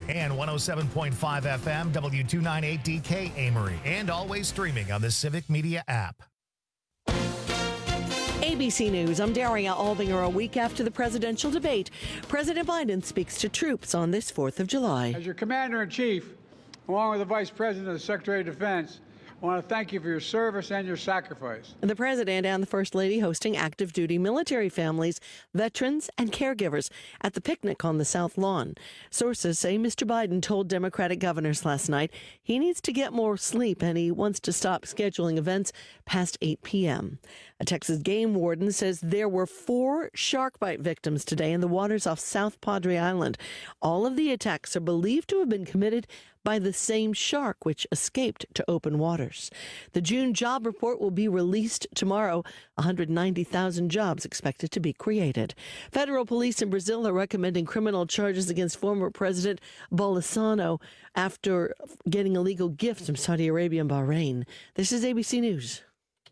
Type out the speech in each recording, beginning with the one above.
And 107.5 FM, W298DK Amory. And always streaming on the Civic Media app. ABC News, I'm Daria Albinger. A week after the presidential debate, President Biden speaks to troops on this 4th of July. As your commander-in-chief, along with the Vice President and the Secretary of Defense, I want to thank you for your service and your sacrifice. The President and the First Lady hosting active duty military families, veterans, and caregivers at the picnic on the South Lawn. Sources say Mr. Biden told Democratic governors last night he needs to get more sleep and he wants to stop scheduling events past 8 p.m. A Texas game warden says there were 4 shark bite victims today in the waters off South Padre Island. All of the attacks are believed to have been committed by the same shark which escaped to open waters. The June job report will be released tomorrow. 190,000 jobs expected to be created. Federal police in Brazil are recommending criminal charges against former President Bolsonaro after getting illegal gifts from Saudi Arabia and Bahrain. This is ABC News.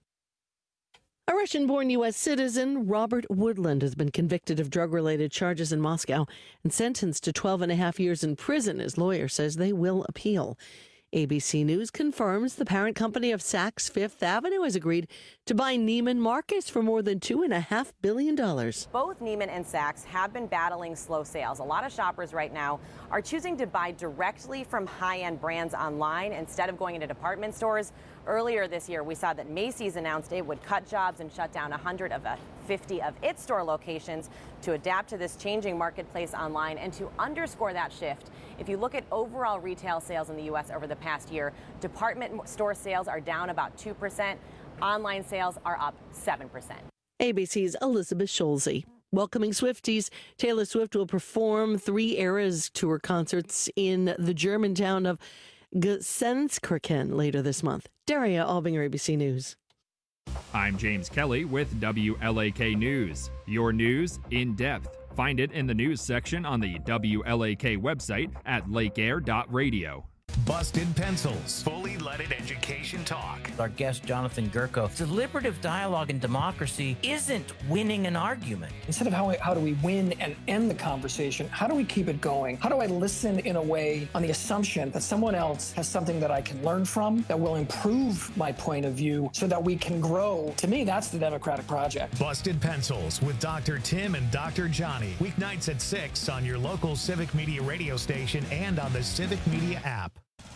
A Russian-born U.S. citizen, Robert Woodland, has been convicted of drug-related charges in Moscow and sentenced to 12 and a half years in prison. His lawyer says they will appeal. ABC News confirms the parent company of Saks Fifth Avenue has agreed to buy Neiman Marcus for more than $2.5 billion. Both Neiman and Saks have been battling slow sales. A lot of shoppers right now are choosing to buy directly from high-end brands online instead of going into department stores. Earlier this year, we saw that Macy's announced it would cut jobs and shut down 150 of its store locations to adapt to this changing marketplace online. And to underscore that shift, if you look at overall retail sales in the U.S. over the past year, department store sales are down about 2%. Online sales are up 7%. ABC's Elizabeth Schulze. Welcoming Swifties, Taylor Swift will perform 3 Eras tour concerts in the German town of Gelsenkirchen later this month. Daria Albinger, ABC News. I'm James Kelly with WLAK News. Your news in depth. Find it in the news section on the WLAK website at lakeair.radio. Busted Pencils, fully leaded education talk. Our guest, Jonathan Gurko, deliberative dialogue in democracy isn't winning an argument. Instead of how do we win and end the conversation, how do we keep it going? How do I listen in a way on the assumption that someone else has something that I can learn from, that will improve my point of view so that we can grow? To me, that's the democratic project. Busted Pencils with Dr. Tim and Dr. Johnny. Weeknights at 6 on your local Civic Media radio station and on the Civic Media app.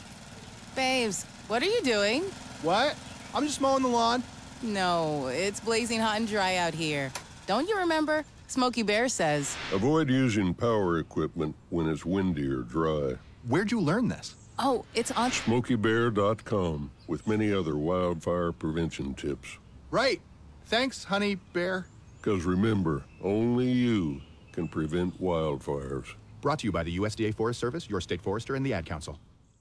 Babes, what are you doing? What? I'm just mowing the lawn. No, it's blazing hot and dry out here. Don't you remember? Smokey Bear says. Avoid using power equipment when it's windy or dry. Where'd you learn this? Oh, it's on SmokeyBear.com with many other wildfire prevention tips. Right. Thanks, Honey Bear. Because remember, only you can prevent wildfires. Brought to you by the USDA Forest Service, your state forester, and the Ad Council.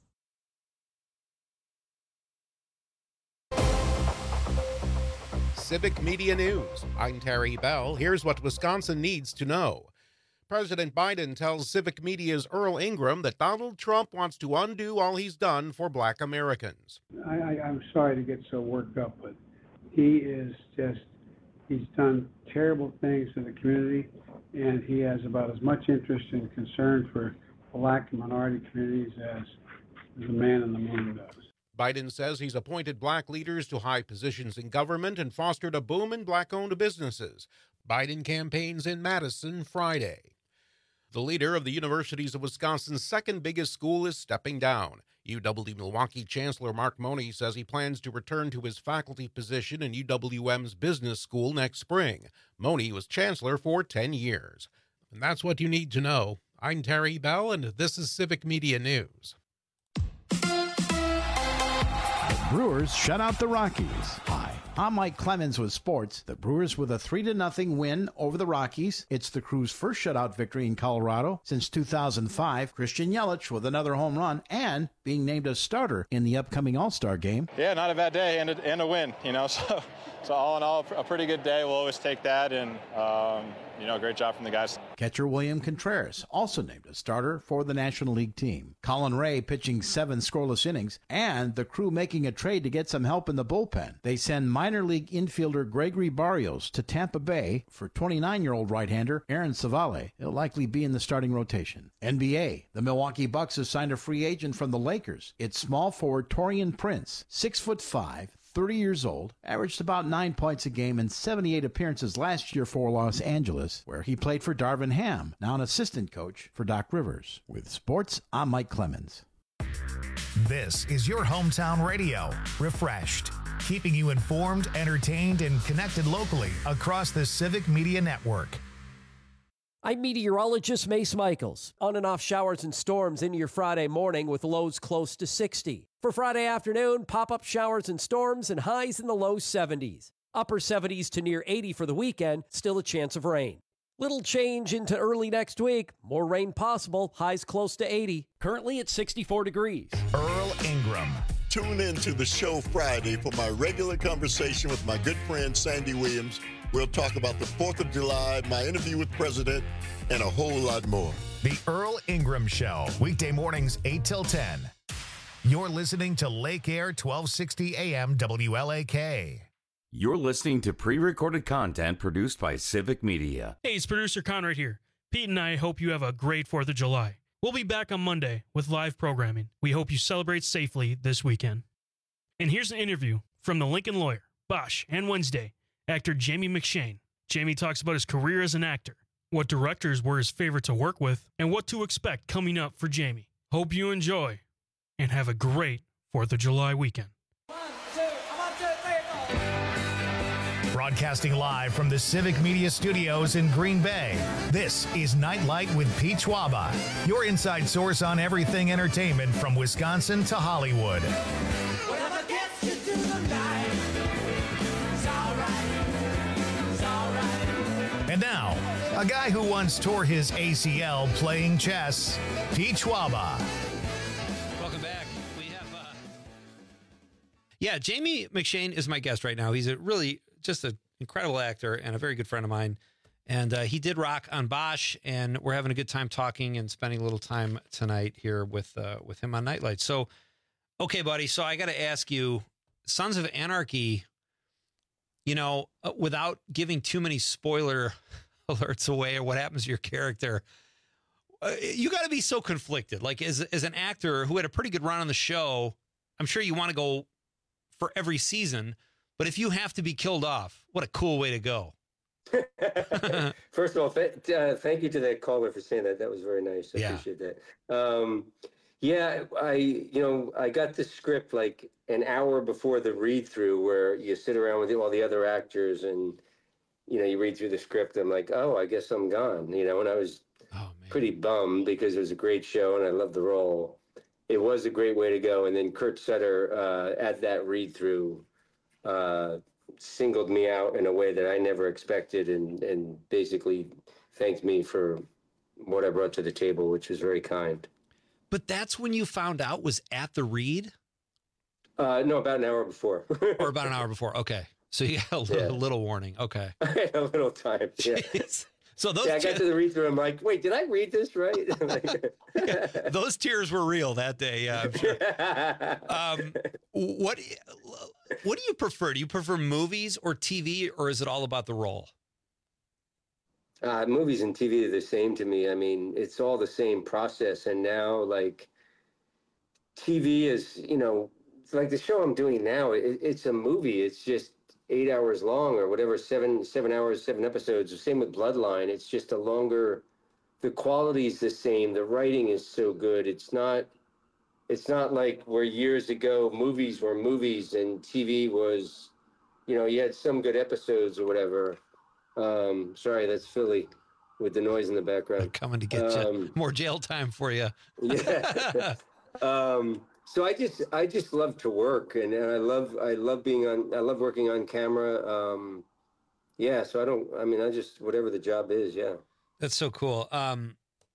Civic Media News. I'm Terry Bell. Here's what Wisconsin needs to know. President Biden tells Civic Media's Earl Ingram that Donald Trump wants to undo all he's done for Black Americans. I'm sorry to get so worked up, but he's done terrible things to the community, and he has about as much interest and concern for Black and minority communities as the man in the moon does. Biden says he's appointed Black leaders to high positions in government and fostered a boom in Black-owned businesses. Biden campaigns in Madison Friday. The leader of the Universities of Wisconsin's second biggest school is stepping down. UW-Milwaukee Chancellor Mark Money says he plans to return to his faculty position in UWM's business school next spring. Money was chancellor for 10 years. And that's what you need to know. I'm Terry Bell, and this is Civic Media News. Brewers shut out the Rockies. Hi, I'm Mike Clemens with sports. The Brewers with a 3-0 win over the Rockies. It's the Crew's first shutout victory in Colorado since 2005. Christian Yelich with another home run and being named a starter in the upcoming All-Star game. Yeah, not a bad day and a win, So all in all, a pretty good day. We'll always take that, and great job from the guys. Catcher William Contreras, also named a starter for the National League team. Colin Ray pitching 7 scoreless innings, and the Crew making a trade to get some help in the bullpen. They send minor league infielder Gregory Barrios to Tampa Bay for 29-year-old right-hander Aaron Savale. He'll likely be in the starting rotation. NBA, the Milwaukee Bucks have signed a free agent from the Lakers. It's small forward Taurean Prince, 6'5", 30 years old, averaged about 9 points a game in 78 appearances last year for Los Angeles, where he played for Darvin Ham, now an assistant coach for Doc Rivers. With sports, I'm Mike Clemens. This is your hometown radio, Refreshed, keeping you informed, entertained, and connected locally across the Civic Media Network. I'm meteorologist Mace Michaels. On and off showers and storms into your Friday morning with lows close to 60. For Friday afternoon, pop-up showers and storms and highs in the low 70s. Upper 70s to near 80 for the weekend, still a chance of rain. Little change into early next week. More rain possible, highs close to 80. Currently at 64 degrees. Earl Ingram. Tune in to the show Friday for my regular conversation with my good friend Sandy Williams. We'll talk about the 4th of July, my interview with President, and a whole lot more. The Earl Ingram Show, weekday mornings 8 till 10. You're listening to Lake Air 1260 AM WLAK. You're listening to pre-recorded content produced by Civic Media. Hey, it's producer Conrad here. Pete and I hope you have a great 4th of July. We'll be back on Monday with live programming. We hope you celebrate safely this weekend. And here's an interview from the Lincoln Lawyer, Bosch, and Wednesday, actor Jamie McShane. Jamie talks about his career as an actor, what directors were his favorite to work with, and what to expect coming up for Jamie. Hope you enjoy and have a great 4th of July weekend. Broadcasting live from the Civic Media Studios in Green Bay, this is Nightlight with Pete Schwaba, your inside source on everything entertainment from Wisconsin to Hollywood. Whatever gets you through the night, it's all right. And now, a guy who once tore his ACL playing chess, Pete Schwaba. Welcome back. We have, Jamie McShane is my guest right now. He's just an incredible actor and a very good friend of mine. And he did rock on Bosch, and we're having a good time talking and spending a little time tonight here with him on Nightlight. So, okay, buddy. So I got to ask you, Sons of Anarchy, without giving too many spoiler alerts away or what happens to your character, you got to be so conflicted. Like as an actor who had a pretty good run on the show, I'm sure you want to go for every season. But if you have to be killed off, what a cool way to go. First of all, thank you to that caller for saying that. That was very nice. I appreciate that. I got the script like an hour before the read-through where you sit around with all the other actors and, you read through the script. I'm like, oh, I guess I'm gone, and I was pretty bummed because it was a great show and I loved the role. It was a great way to go. And then Kurt Sutter at that read-through singled me out in a way that I never expected and basically thanked me for what I brought to the table, which was very kind. But that's when you found out was at the read? No, about an hour before. Or about an hour before. Okay. So you got a little warning. Okay. I had a little time. Yeah. So those I got to the read through. I'm like, wait, did I read this right? Those tears were real that day. I'm sure. What do you prefer? Do you prefer movies or TV, or is it all about the role? Movies and TV are the same to me. I mean, it's all the same process. And now, like, TV is, like the show I'm doing now, it's a movie. It's just 8 hours long or whatever, 7 hours, 7 episodes. The same with Bloodline. It's just a longer, the quality's the same. The writing is so good. It's not like where years ago movies were movies and TV was, you had some good episodes or whatever. Sorry, that's Philly with the noise in the background. They're coming to get you. More jail time for you. Yeah. So I just love to work, and I love working on camera. So I just whatever the job is. Yeah. That's so cool.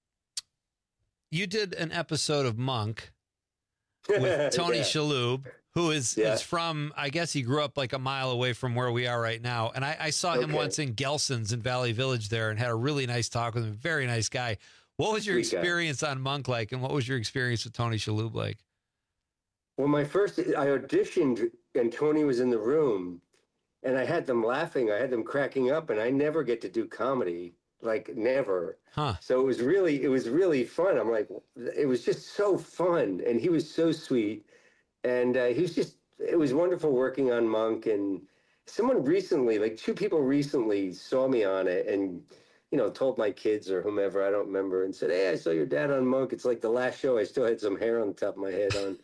You did an episode of Monk with Tony Shalhoub, who is from, I guess he grew up like a mile away from where we are right now. And I saw him once in Gelson's in Valley Village there and had a really nice talk with him. Very nice guy. What was your experience on Monk like, and what was your experience with Tony Shalhoub like? Well, I auditioned and Tony was in the room and I had them laughing. I had them cracking up, and I never get to do comedy, like never. So it was really fun. I'm like, it was just so fun. And he was so sweet. And it was wonderful working on Monk. And someone recently, like 2 people recently saw me on it and, told my kids or whomever, I don't remember, and said, "Hey, I saw your dad on Monk. It's like the last show I still had some hair on the top of my head on."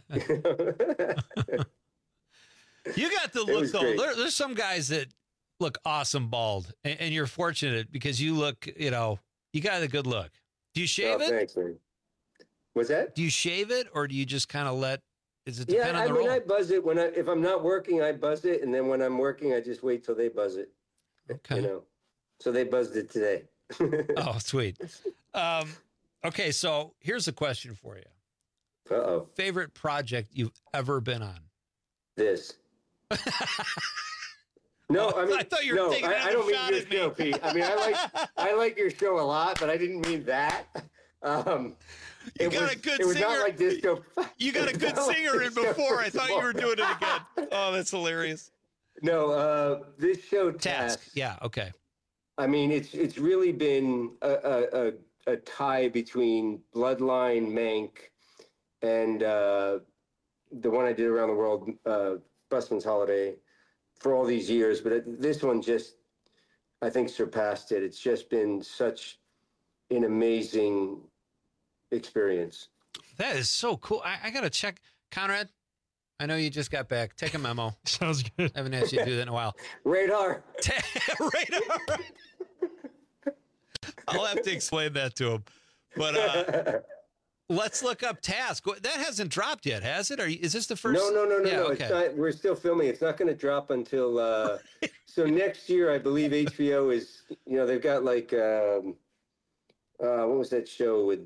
You got the look, though. There's some guys that look awesome bald, and you're fortunate because you look, you got a good look. Do you shave it? Thanks, man. What's that? Do you shave it, or do you just kind of does it depend on the role? I buzz it if I'm not working, I buzz it, and then when I'm working, I just wait till they buzz it. Okay. So they buzzed it today. Oh, sweet. Okay, so here's a question for you. Uh-oh. Favorite project you've ever been on? This. No, I mean, I thought you were taking I don't mean your show, Pete. I mean, I like your show a lot, but I didn't mean that. You got a good singer. It was not like this show. You got a good singer in before. I thought you were doing it again. Oh, that's hilarious. No, this show Task. Yeah. Okay. I mean, it's really been a tie between Bloodline, Mank, and the one I did around the world, Busman's Holiday, for all these years. But this one just, I think, surpassed it. It's just been such an amazing experience. That is so cool. I got to check. Conrad, I know you just got back. Take a memo. Sounds good. I haven't asked you to do that in a while. Radar. Radar. I'll have to explain that to him. But let's look up Task. That hasn't dropped yet, has it? Is this the first? No. Okay. It's not, we're still filming. It's not going to drop until so next year. I believe HBO is. They've got like what was that show with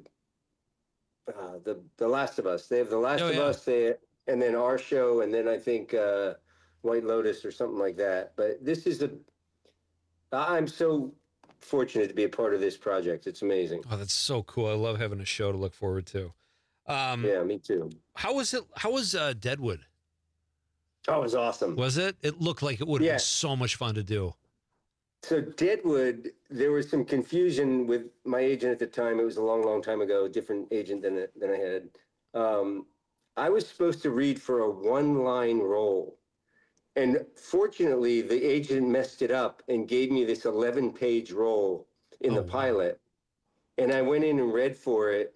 the Last of Us? They have The Last of Us, and then our show, and then I think White Lotus or something like that. But this is I'm so fortunate to be a part of this project. It's amazing. Oh, that's so cool. I love having a show to look forward to. Yeah, me too. How was it? How was Deadwood? Oh, it was awesome. Was it? It looked like it would have been so much fun to do. So Deadwood, there was some confusion with my agent at the time. It was a long, long time ago, different agent than I had. I was supposed to read for a 1-line role. And fortunately, the agent messed it up and gave me this 11-page role in the pilot. And I went in and read for it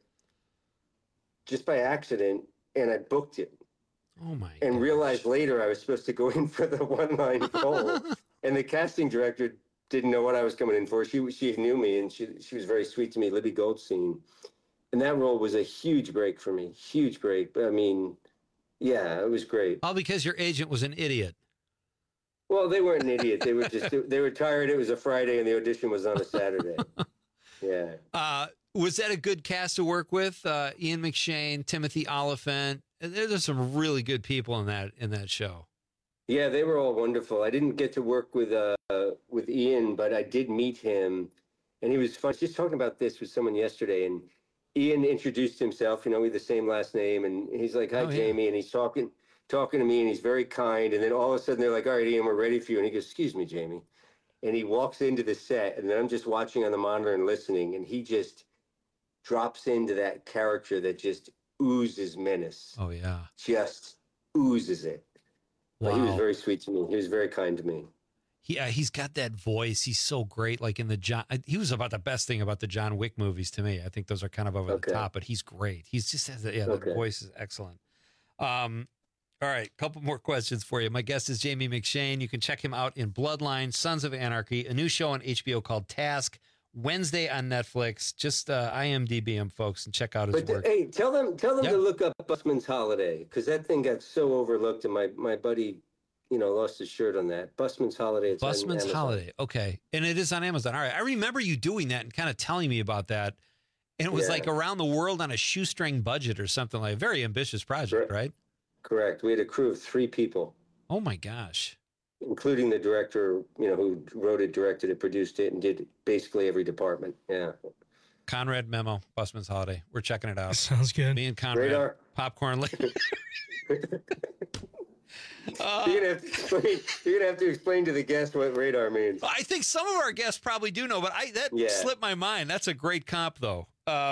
just by accident, and I booked it. Oh, my And realized later I was supposed to go in for the 1-line role. And the casting director didn't know what I was coming in for. She knew me, and she was very sweet to me, Libby Goldstein. And that role was a huge break for me, huge break. I mean, yeah, it was great. All because your agent was an idiot. Well, they weren't an idiot. They were just, they were tired. It was a Friday and the audition was on a Saturday. Yeah. Was that a good cast to work with? Ian McShane, Timothy Oliphant. There's some really good people in that show. Yeah, they were all wonderful. I didn't get to work with Ian, but I did meet him, and he was fun. I was just talking about this with someone yesterday, and Ian introduced himself. We have the same last name, and he's like, "Hi, Jamie," and he's talking to me, and he's very kind. And then all of a sudden, they're like, "All right, Ian, we're ready for you." And he goes, "Excuse me, Jamie," and he walks into the set, and then I'm just watching on the monitor and listening, and he just drops into that character that just oozes menace. Oh yeah, just oozes it. Wow. He was very sweet to me. He was very kind to me. He's got that voice. He's so great. Like in he was about the best thing about the John Wick movies to me. I think those are kind of over the top, but he's great. He's just has that voice is excellent. All right, couple more questions for you. My guest is Jamie McShane. You can check him out in Bloodline, Sons of Anarchy, a new show on HBO called Task, Wednesday on Netflix. Just IMDb him, folks, and check out his work. Hey, tell them to look up Busman's Holiday, because that thing got so overlooked, and my buddy, lost his shirt on that. Busman's Holiday. Busman's Holiday. Okay, and it is on Amazon. All right, I remember you doing that and kind of telling me about that, and it was like around the world on a shoestring budget or something like a very ambitious project, right? Correct. We had a crew of 3 people. Oh my gosh. Including the director, who wrote it, directed it, produced it, and did basically every department. Yeah. Conrad Memo, Busman's Holiday. We're checking it out. Sounds good. Me and Conrad. Radar. Popcorn later. You're gonna have to explain to the guest what radar means. I think some of our guests probably do know, but that slipped my mind. That's a great comp, though.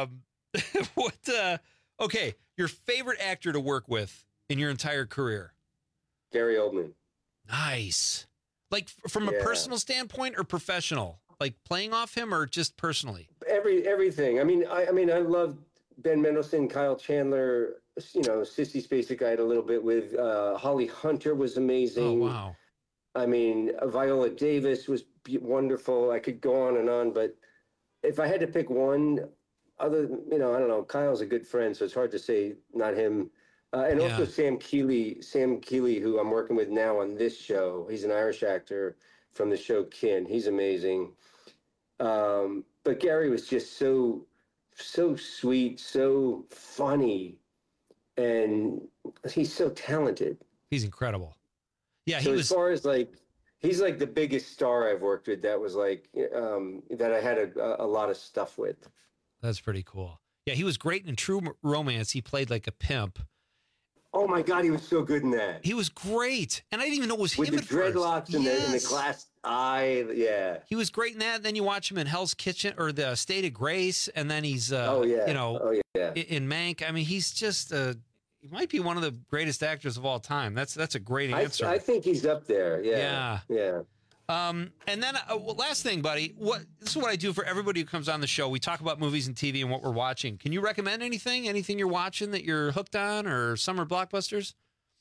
Okay, your favorite actor to work with in your entire career? Gary Oldman. Nice. Like from a personal standpoint or professional? Like playing off him or just personally? Everything. I mean, I love Ben Mendelsohn, Kyle Chandler. Sissy Spacek I had a little bit with. Holly Hunter was amazing. Oh, wow. I mean, Viola Davis was wonderful. I could go on and on, but if I had to pick one, I don't know. Kyle's a good friend, so it's hard to say not him. And also Sam Keeley, who I'm working with now on this show. He's an Irish actor from the show Kin. He's amazing. But Gary was just so sweet, so funny, and he's so talented. He's incredible. Yeah, so as far as he's like the biggest star I've worked with. That was that I had a lot of stuff with. That's pretty cool. Yeah, he was great in True Romance. He played like a pimp. Oh my God, he was so good in that. He was great, and I didn't even know it was with him the dreadlocks and the glass eye. Yeah, he was great in that. And then you watch him in Hell's Kitchen or the State of Grace, and then he's in Mank. I mean, he's just he might be one of the greatest actors of all time. That's a great answer. I think he's up there. Yeah. And then last thing, buddy, this is what I do for everybody who comes on the show. We talk about movies and TV and what we're watching. Can you recommend anything you're watching that you're hooked on, or summer blockbusters?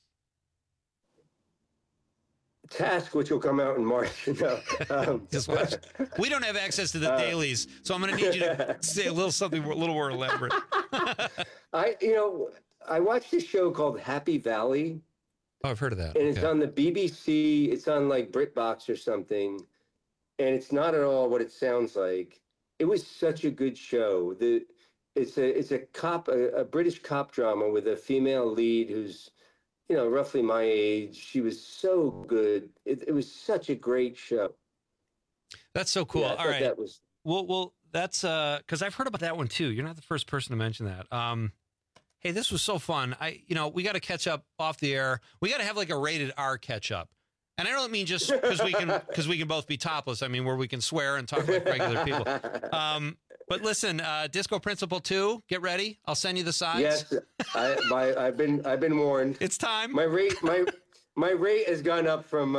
Task, which will come out in March. Just watch. We don't have access to the dailies, so I'm going to need you to say a little more elaborate. I watched this show called Happy Valley. Oh, I've heard of that. And it's on the BBC. It's on like BritBox or something. And it's not at all what it sounds like. It was such a good show. It's a British cop drama with a female lead who's, roughly my age. She was so good. It was such a great show. That's so cool. Yeah, all right. That was... Well, that's because I've heard about that one too. You're not the first person to mention that. Hey, this was so fun. We got to catch up off the air. We got to have like a rated R catch up. And I don't mean just because we can both be topless. I mean, where we can swear and talk like regular people. But listen, Disco Principle 2, get ready. I'll send you the sides. Yes, I've been warned. It's time. My rate has gone up from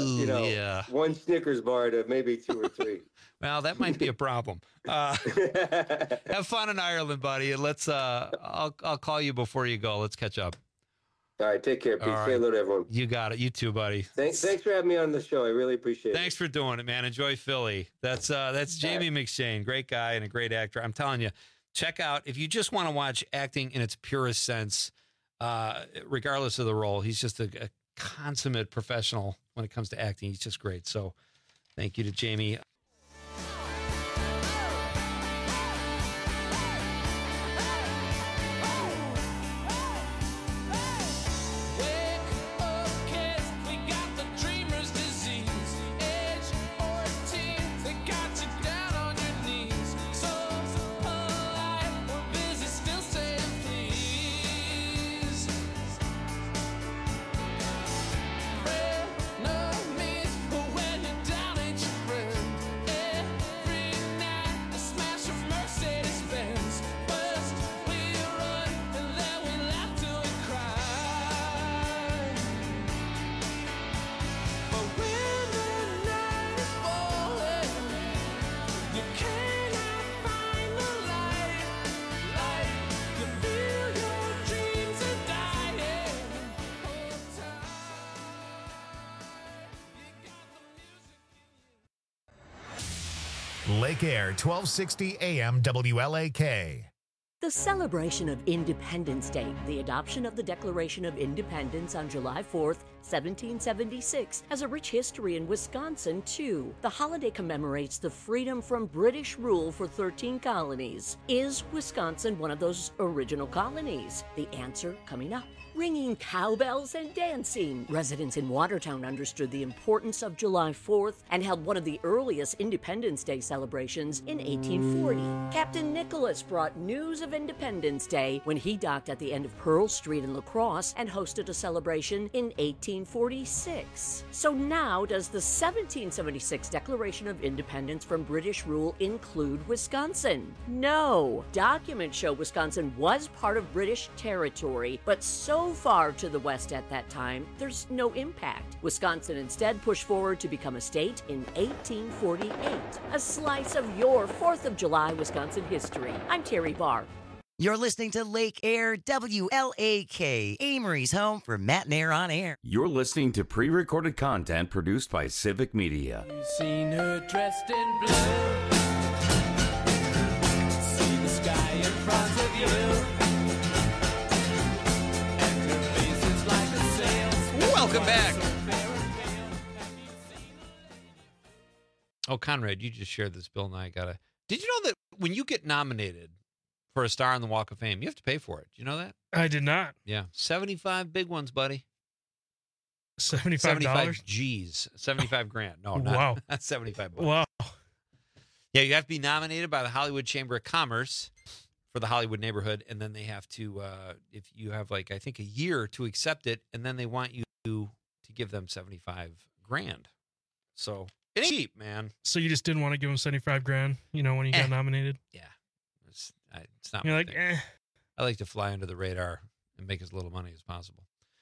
one Snickers bar to maybe 2 or 3. Well, that might be a problem. Have fun in Ireland, buddy. And let's. I'll call you before you go. Let's catch up. All right, take care, Pete. Say hello to everyone. You got it. You too, buddy. Thanks for having me on the show. I really appreciate it. Thanks for doing it, man. Enjoy Philly. That's Jamie McShane, great guy and a great actor. I'm telling you, check out if you just want to watch acting in its purest sense, regardless of the role. He's just a consummate professional when it comes to acting. He's just great. So, thank you to Jamie. Lake Air, 1260 AM WLAK. The celebration of Independence Day, the adoption of the Declaration of Independence on July 4th, 1776, has a rich history in Wisconsin, too. The holiday commemorates the freedom from British rule for 13 colonies. Is Wisconsin one of those original colonies? The answer coming up. Ringing cowbells and dancing. Residents in Watertown understood the importance of July 4th and held one of the earliest Independence Day celebrations in 1840. Captain Nicholas brought news of Independence Day when he docked at the end of Pearl Street in La Crosse and hosted a celebration in 1846. So now, does the 1776 Declaration of Independence from British rule include Wisconsin? No. Documents show Wisconsin was part of British territory, but so far to the west at that time, there's no impact. Wisconsin instead pushed forward to become a state in 1848. A slice of your 4th of July Wisconsin history. I'm Terry Barr. You're listening to Lake Air WLAK, Amory's home for Matt and Air on Air. You're listening to pre-recorded content produced by Civic Media. You've seen her dressed in blue. See the sky in front of you. Welcome back. Oh, Conrad, you just shared this. Bill Nye got a. Did you know that when you get nominated for a star on the Walk of Fame, you have to pay for it? Do you know that? I did not. Yeah, 75 big ones, buddy. $75? G's, 75 grand. No, Wow. not 75 bucks. Wow. Yeah, you have to be nominated by the Hollywood Chamber of Commerce for the Hollywood neighborhood, and then they have to, if you have like I think a year to accept it, and then they want you to give them 75 grand. So it ain't cheap, man. So you just didn't want to give him 75 grand, when you got nominated? Yeah. It's not You're my like, thing. I like to fly under the radar and make as little money as possible.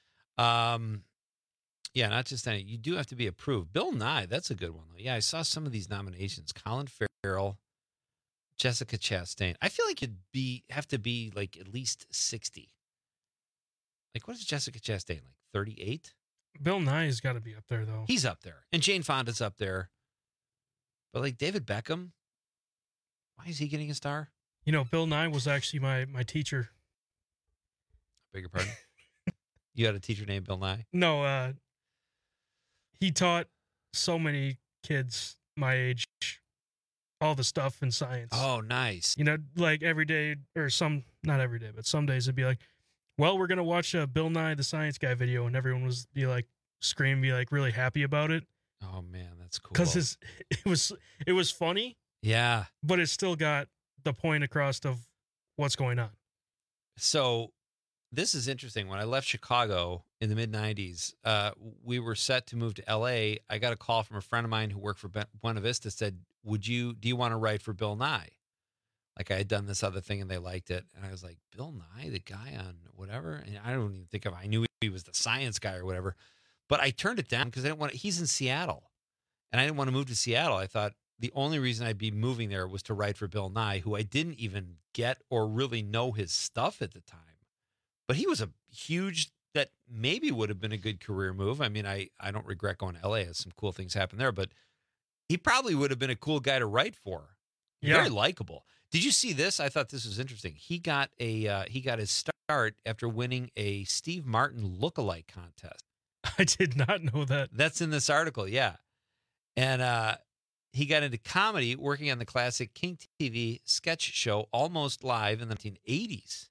Yeah, not just any. You do have to be approved. Bill Nye, that's a good one, though. Yeah, I saw some of these nominations. Colin Farrell, Jessica Chastain. I feel like you'd have to be like at least 60. Like, what is Jessica Chastain, like 38? Bill Nye's got to be up there, though. He's up there. And Jane Fonda's up there. But like David Beckham, why is he getting a star? Bill Nye was actually my teacher. Beg your pardon? You had a teacher named Bill Nye? No, he taught so many kids my age all the stuff in science. Oh, nice. Like every day, or not every day, but some days it'd be like, well, we're going to watch a Bill Nye the Science Guy video, and everyone was scream, be like really happy about it. Oh man, that's cool. Because it was funny. Yeah. But it still got the point across of what's going on. So this is interesting. When I left Chicago in the mid-90s, we were set to move to L.A. I got a call from a friend of mine who worked for Buena Vista, said, do you want to write for Bill Nye? Like I had done this other thing and they liked it. And I was like, Bill Nye, the guy on whatever? And I don't even think I knew he was the science guy or whatever. But I turned it down because I didn't want he's in Seattle. And I didn't want to move to Seattle. I thought the only reason I'd be moving there was to write for Bill Nye, who I didn't even get or really know his stuff at the time. But he was a huge, that maybe would have been a good career move. I mean, I don't regret going to LA as some cool things happen there, but he probably would have been a cool guy to write for. Yeah. Very likable. Did you see this? I thought this was interesting. He got his start after winning a Steve Martin lookalike contest. I did not know that. That's in this article, yeah. And he got into comedy working on the classic King TV sketch show Almost Live in the 1980s.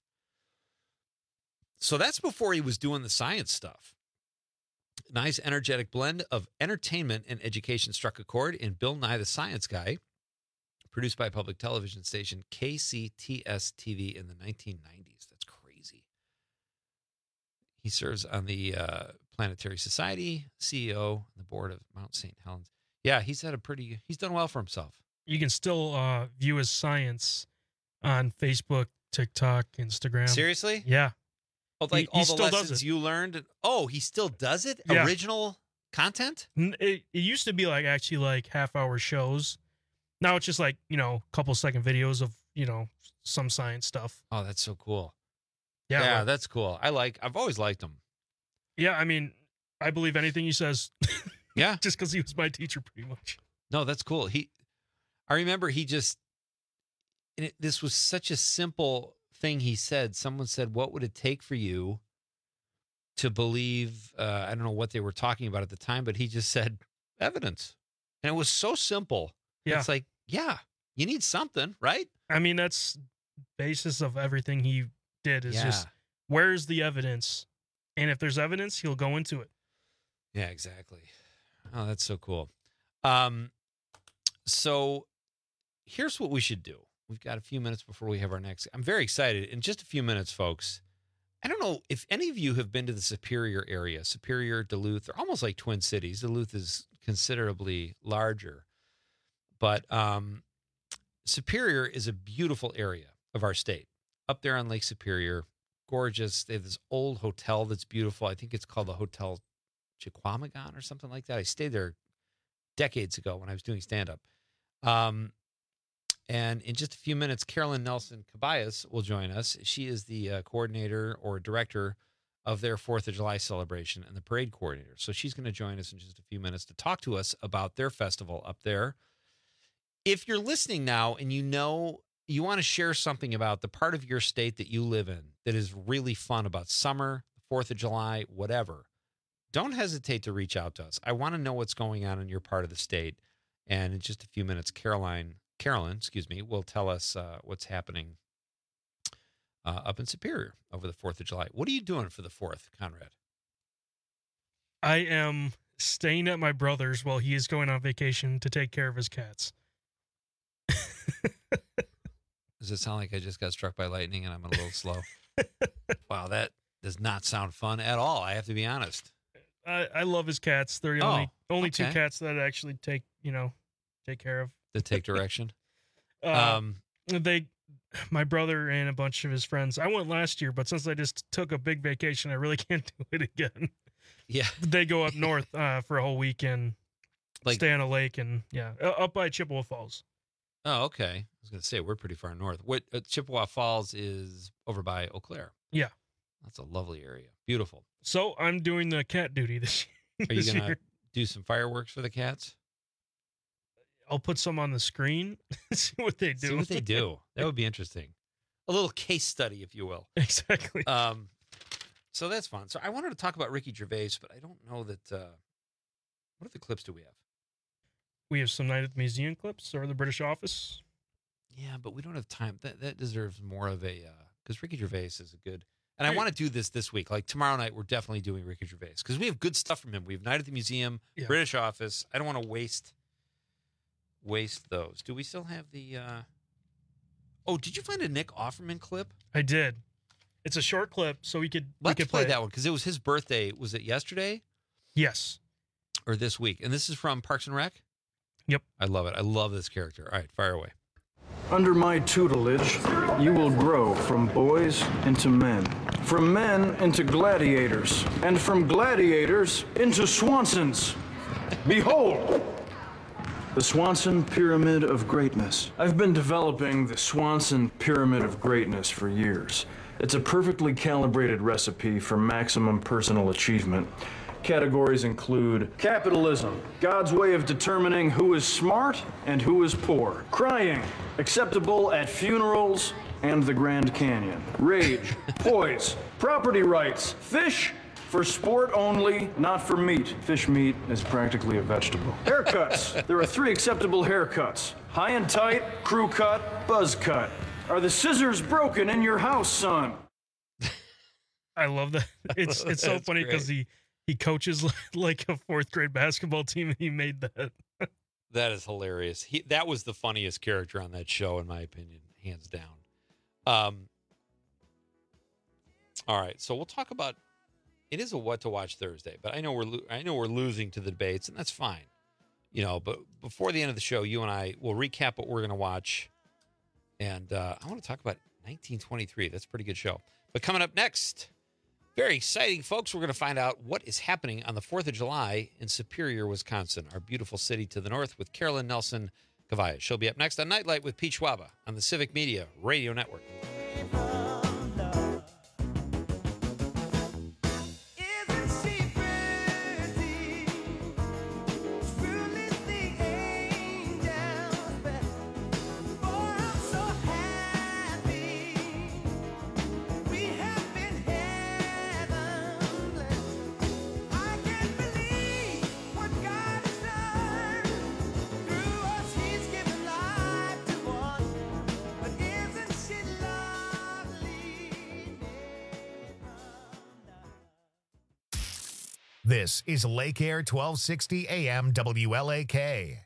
So that's before he was doing the science stuff. Nice energetic blend of entertainment and education struck a chord in Bill Nye the Science Guy, produced by public television station KCTS-TV in the 1990s. That's crazy. He serves on the Planetary Society, CEO, the board of Mount St. Helens. Yeah, he's done well for himself. You can still view his science on Facebook, TikTok, Instagram. Seriously? Yeah. Oh, like all the lessons you learned? Oh, he still does it? Yeah. Original content? It used to be like half-hour shows. Now it's just a couple second videos of, some science stuff. Oh, that's so cool. Yeah, that's cool. I've always liked him. Yeah, I mean, I believe anything he says. Yeah. Just because he was my teacher pretty much. No, that's cool. I remember this was such a simple thing he said. Someone said, what would it take for you to believe, I don't know what they were talking about at the time, but he just said evidence. And it was so simple. Yeah. It's like, yeah, you need something, right? I mean, that's basis of everything he did is just, where's the evidence? And if there's evidence, he'll go into it. Yeah, exactly. Oh, that's so cool. So here's what we should do. We've got a few minutes before we have our next. I'm very excited. In just a few minutes, folks, I don't know if any of you have been to the Superior area. Superior, Duluth, they're almost like twin cities. Duluth is considerably larger. But Superior is a beautiful area of our state. Up there on Lake Superior, gorgeous. They have this old hotel that's beautiful. I think it's called the Hotel Chequamegon or something like that. I stayed there decades ago when I was doing stand-up. And in just a few minutes, Carolyn Nelson Cabayas will join us. She is the coordinator or director of their 4th of July celebration and the parade coordinator. So she's going to join us in just a few minutes to talk to us about their festival up there. If you're listening now and you know you want to share something about the part of your state that you live in that is really fun about summer, 4th of July, whatever, don't hesitate to reach out to us. I want to know what's going on in your part of the state. And in just a few minutes, Carolyn, will tell us what's happening up in Superior over the 4th of July. What are you doing for the 4th, Conrad? I am staying at my brother's while he is going on vacation to take care of his cats. Does it sound like I just got struck by lightning and I'm a little slow? Wow, that does not sound fun at all. I have to be honest. I love his cats. They're the only two cats that I actually take care of. To take direction. My brother and a bunch of his friends. I went last year, but since I just took a big vacation, I really can't do it again. Yeah, they go up north for a whole weekend, stay on a lake, and up by Chippewa Falls. Oh, okay. I was going to say we're pretty far north. What Chippewa Falls is over by Eau Claire. Yeah, that's a lovely area. Beautiful. So I'm doing the cat duty this year. Are you going to do some fireworks for the cats? I'll put some on the screen, see what they do. See what they do. That would be interesting. A little case study, if you will. Exactly. So that's fun. So I wanted to talk about Ricky Gervais, but I don't know that. What other clips do we have? We have some Night at the Museum clips or the British Office. Yeah, but we don't have time. That deserves more of a, because Ricky Gervais is a good, and I want to do this week. Like tomorrow night, we're definitely doing Ricky Gervais because we have good stuff from him. We have Night at the Museum, British Office. I don't want to waste those. Do we still have the, oh, did you find a Nick Offerman clip? I did. It's a short clip, so we could play that one because it was his birthday. Was it yesterday? Yes. Or this week? And this is from Parks and Rec? Yep. I love it. I love this character. All right, fire away. Under my tutelage, you will grow from boys into men, from men into gladiators, and from gladiators into Swansons. Behold, the Swanson Pyramid of Greatness. I've been developing the Swanson Pyramid of Greatness for years. It's a perfectly calibrated recipe for maximum personal achievement. Categories include capitalism, God's way of determining who is smart and who is poor. Crying, acceptable at funerals and the Grand Canyon. Rage, poise, property rights, fish, for sport only, not for meat. Fish meat is practically a vegetable. Haircuts. There are 3 acceptable haircuts. High and tight, crew cut, buzz cut. Are the scissors broken in your house, son? I love that. It's so funny because he coaches like a 4th grade basketball team and he made that. That is hilarious. That was the funniest character on that show, in my opinion, hands down. All right, so we'll talk about. It is a What to Watch Thursday, but I know we're losing to the debates, and that's fine. But before the end of the show, you and I will recap what we're going to watch, and I want to talk about 1923. That's a pretty good show. But coming up next, very exciting, folks. We're going to find out what is happening on the 4th of July in Superior, Wisconsin, our beautiful city to the north, with Carolyn Nelson Cabayas. She'll be up next on Nightlight with Pete Schwaba on the Civic Media Radio Network. This is Lake Air 1260 AM WLAK.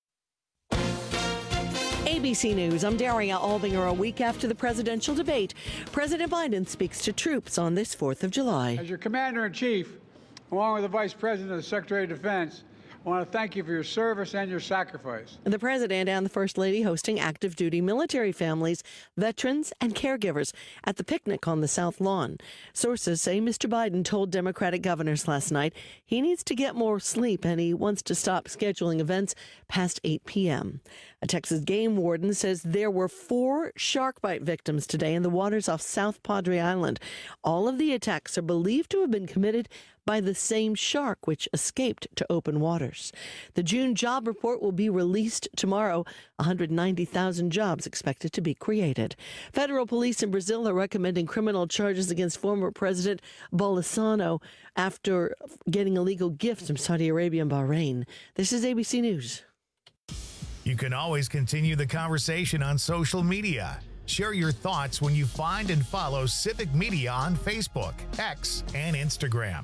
ABC News, I'm Daria Albinger. A week after the presidential debate, President Biden speaks to troops on this 4th of July. As your commander-in-chief, along with the Vice President and the Secretary of Defense, I want to thank you for your service and your sacrifice. The president and the First Lady hosting active duty military families, veterans, and caregivers at the picnic on the South Lawn. Sources say Mr. Biden told Democratic governors last night he needs to get more sleep and he wants to stop scheduling events past 8 p.m. A Texas game warden says there were 4 shark bite victims today in the waters off South Padre Island. All of the attacks are believed to have been committed by the same shark which escaped to open waters. The June job report will be released tomorrow. 190,000 jobs expected to be created. Federal police in Brazil are recommending criminal charges against former President Bolsonaro after getting illegal gifts from Saudi Arabia and Bahrain. This is ABC News. You can always continue the conversation on social media. Share your thoughts when you find and follow Civic Media on Facebook, X, and Instagram.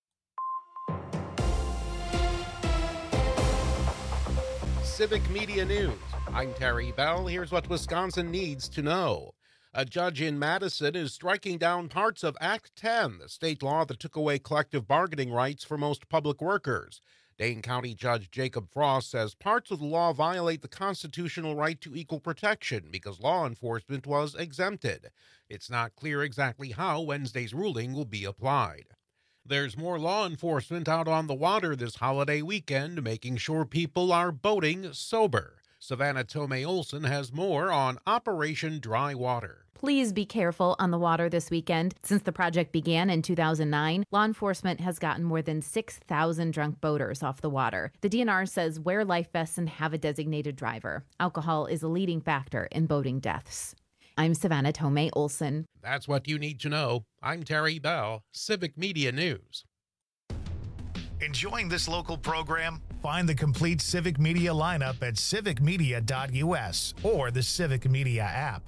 Civic Media News. I'm Terry Bell. Here's what Wisconsin needs to know. A judge in Madison is striking down parts of Act 10, the state law that took away collective bargaining rights for most public workers. Dane County Judge Jacob Frost says parts of the law violate the constitutional right to equal protection because law enforcement was exempted. It's not clear exactly how Wednesday's ruling will be applied. There's more law enforcement out on the water this holiday weekend, making sure people are boating sober. Savannah Tomei Olson has more on Operation Dry Water. Please be careful on the water this weekend. Since the project began in 2009, law enforcement has gotten more than 6,000 drunk boaters off the water. The DNR says wear life vests and have a designated driver. Alcohol is a leading factor in boating deaths. I'm Savannah Tomei Olson. That's what you need to know. I'm Terry Bell, Civic Media News. Enjoying this local program? Find the complete Civic Media lineup at civicmedia.us or the Civic Media app.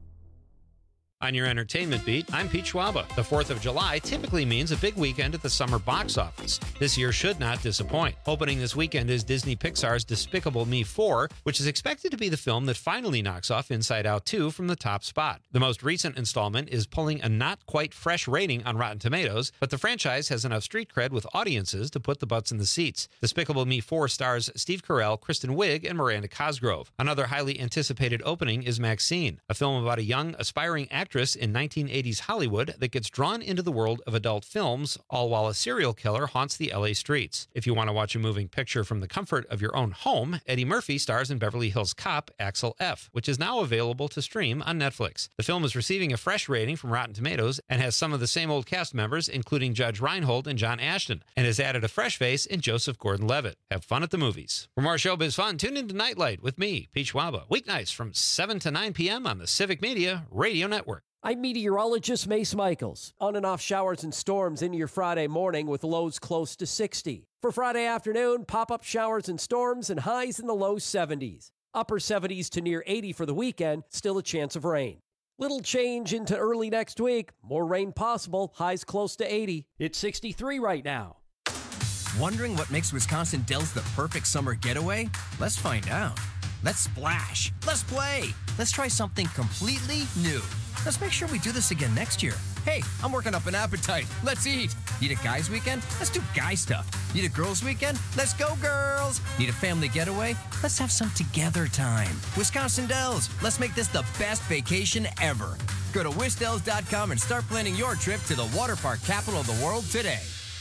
On your entertainment beat, I'm Pete Schwaba. The 4th of July typically means a big weekend at the summer box office. This year should not disappoint. Opening this weekend is Disney Pixar's Despicable Me 4, which is expected to be the film that finally knocks off Inside Out 2 from the top spot. The most recent installment is pulling a not quite fresh rating on Rotten Tomatoes, but the franchise has enough street cred with audiences to put the butts in the seats. Despicable Me 4 stars Steve Carell, Kristen Wiig, and Miranda Cosgrove. Another highly anticipated opening is Maxine, a film about a young, aspiring actress in 1980s Hollywood that gets drawn into the world of adult films, all while a serial killer haunts the LA streets. If you want to watch a moving picture from the comfort of your own home, Eddie Murphy stars in Beverly Hills Cop, Axel F., which is now available to stream on Netflix. The film is receiving a fresh rating from Rotten Tomatoes and has some of the same old cast members, including Judge Reinhold and John Ashton, and has added a fresh face in Joseph Gordon-Levitt. Have fun at the movies. For more showbiz fun, tune into Nightlight with me, Pete Schwaba, weeknights from 7 to 9 p.m. on the Civic Media Radio Network. I'm meteorologist Mace Michaels. On and off showers and storms into your Friday morning with lows close to 60. For Friday afternoon, pop-up showers and storms and highs in the low 70s. Upper 70s to near 80 for the weekend, still a chance of rain. Little change into early next week. More rain possible, highs close to 80. It's 63 right now. Wondering what makes Wisconsin Dells the perfect summer getaway? Let's find out. Let's splash. Let's play. Let's try something completely new. Let's make sure we do this again next year. Hey, I'm working up an appetite. Let's eat. Need a guys' weekend? Let's do guy stuff. Need a girls' weekend? Let's go, girls. Need a family getaway? Let's have some together time. Wisconsin Dells. Let's make this the best vacation ever. Go to wisdells.com and start planning your trip to the water park capital of the world today.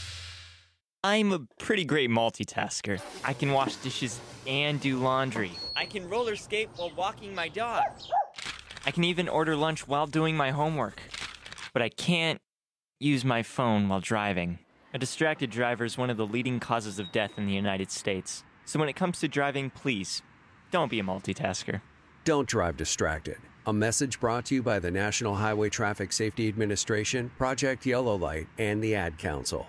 I'm a pretty great multitasker. I can wash dishes and do laundry. I can roller skate while walking my dog. I can even order lunch while doing my homework. But I can't use my phone while driving. A distracted driver is one of the leading causes of death in the United States. So when it comes to driving, please, don't be a multitasker. Don't drive distracted. A message brought to you by the National Highway Traffic Safety Administration, Project Yellow Light, and the Ad Council.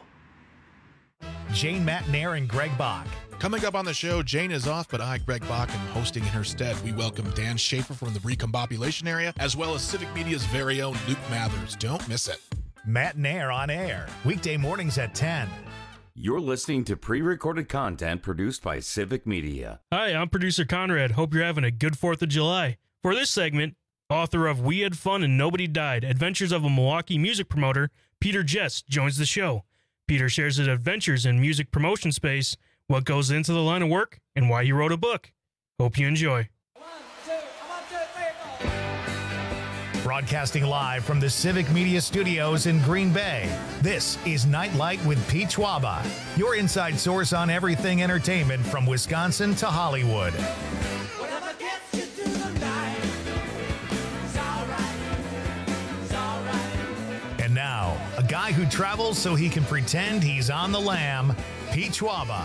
Jane Matnair and Greg Bach. Coming up on the show, Jane is off, but I, Greg Bach, am hosting in her stead. We welcome Dan Schaefer from the Recombobulation area, as well as Civic Media's very own Luke Mathers. Don't miss it. Matnair on air, weekday mornings at 10. You're listening to pre-recorded content produced by Civic Media. Hi, I'm producer Conrad. Hope you're having a good 4th of July. For this segment, author of We Had Fun and Nobody Died, Adventures of a Milwaukee Music Promoter, Peter Jess, joins the show. Peter shares his adventures in music promotion space, what goes into the line of work, and why he wrote a book. Hope you enjoy. Broadcasting live from the Civic Media Studios in Green Bay, this is Nightlight with Pete Schwaba, your inside source on everything entertainment from Wisconsin to Hollywood. Whatever gets you through the night, it's alright, it's alright. And now, a guy who travels so he can pretend he's on the lam, Pete Schwaba.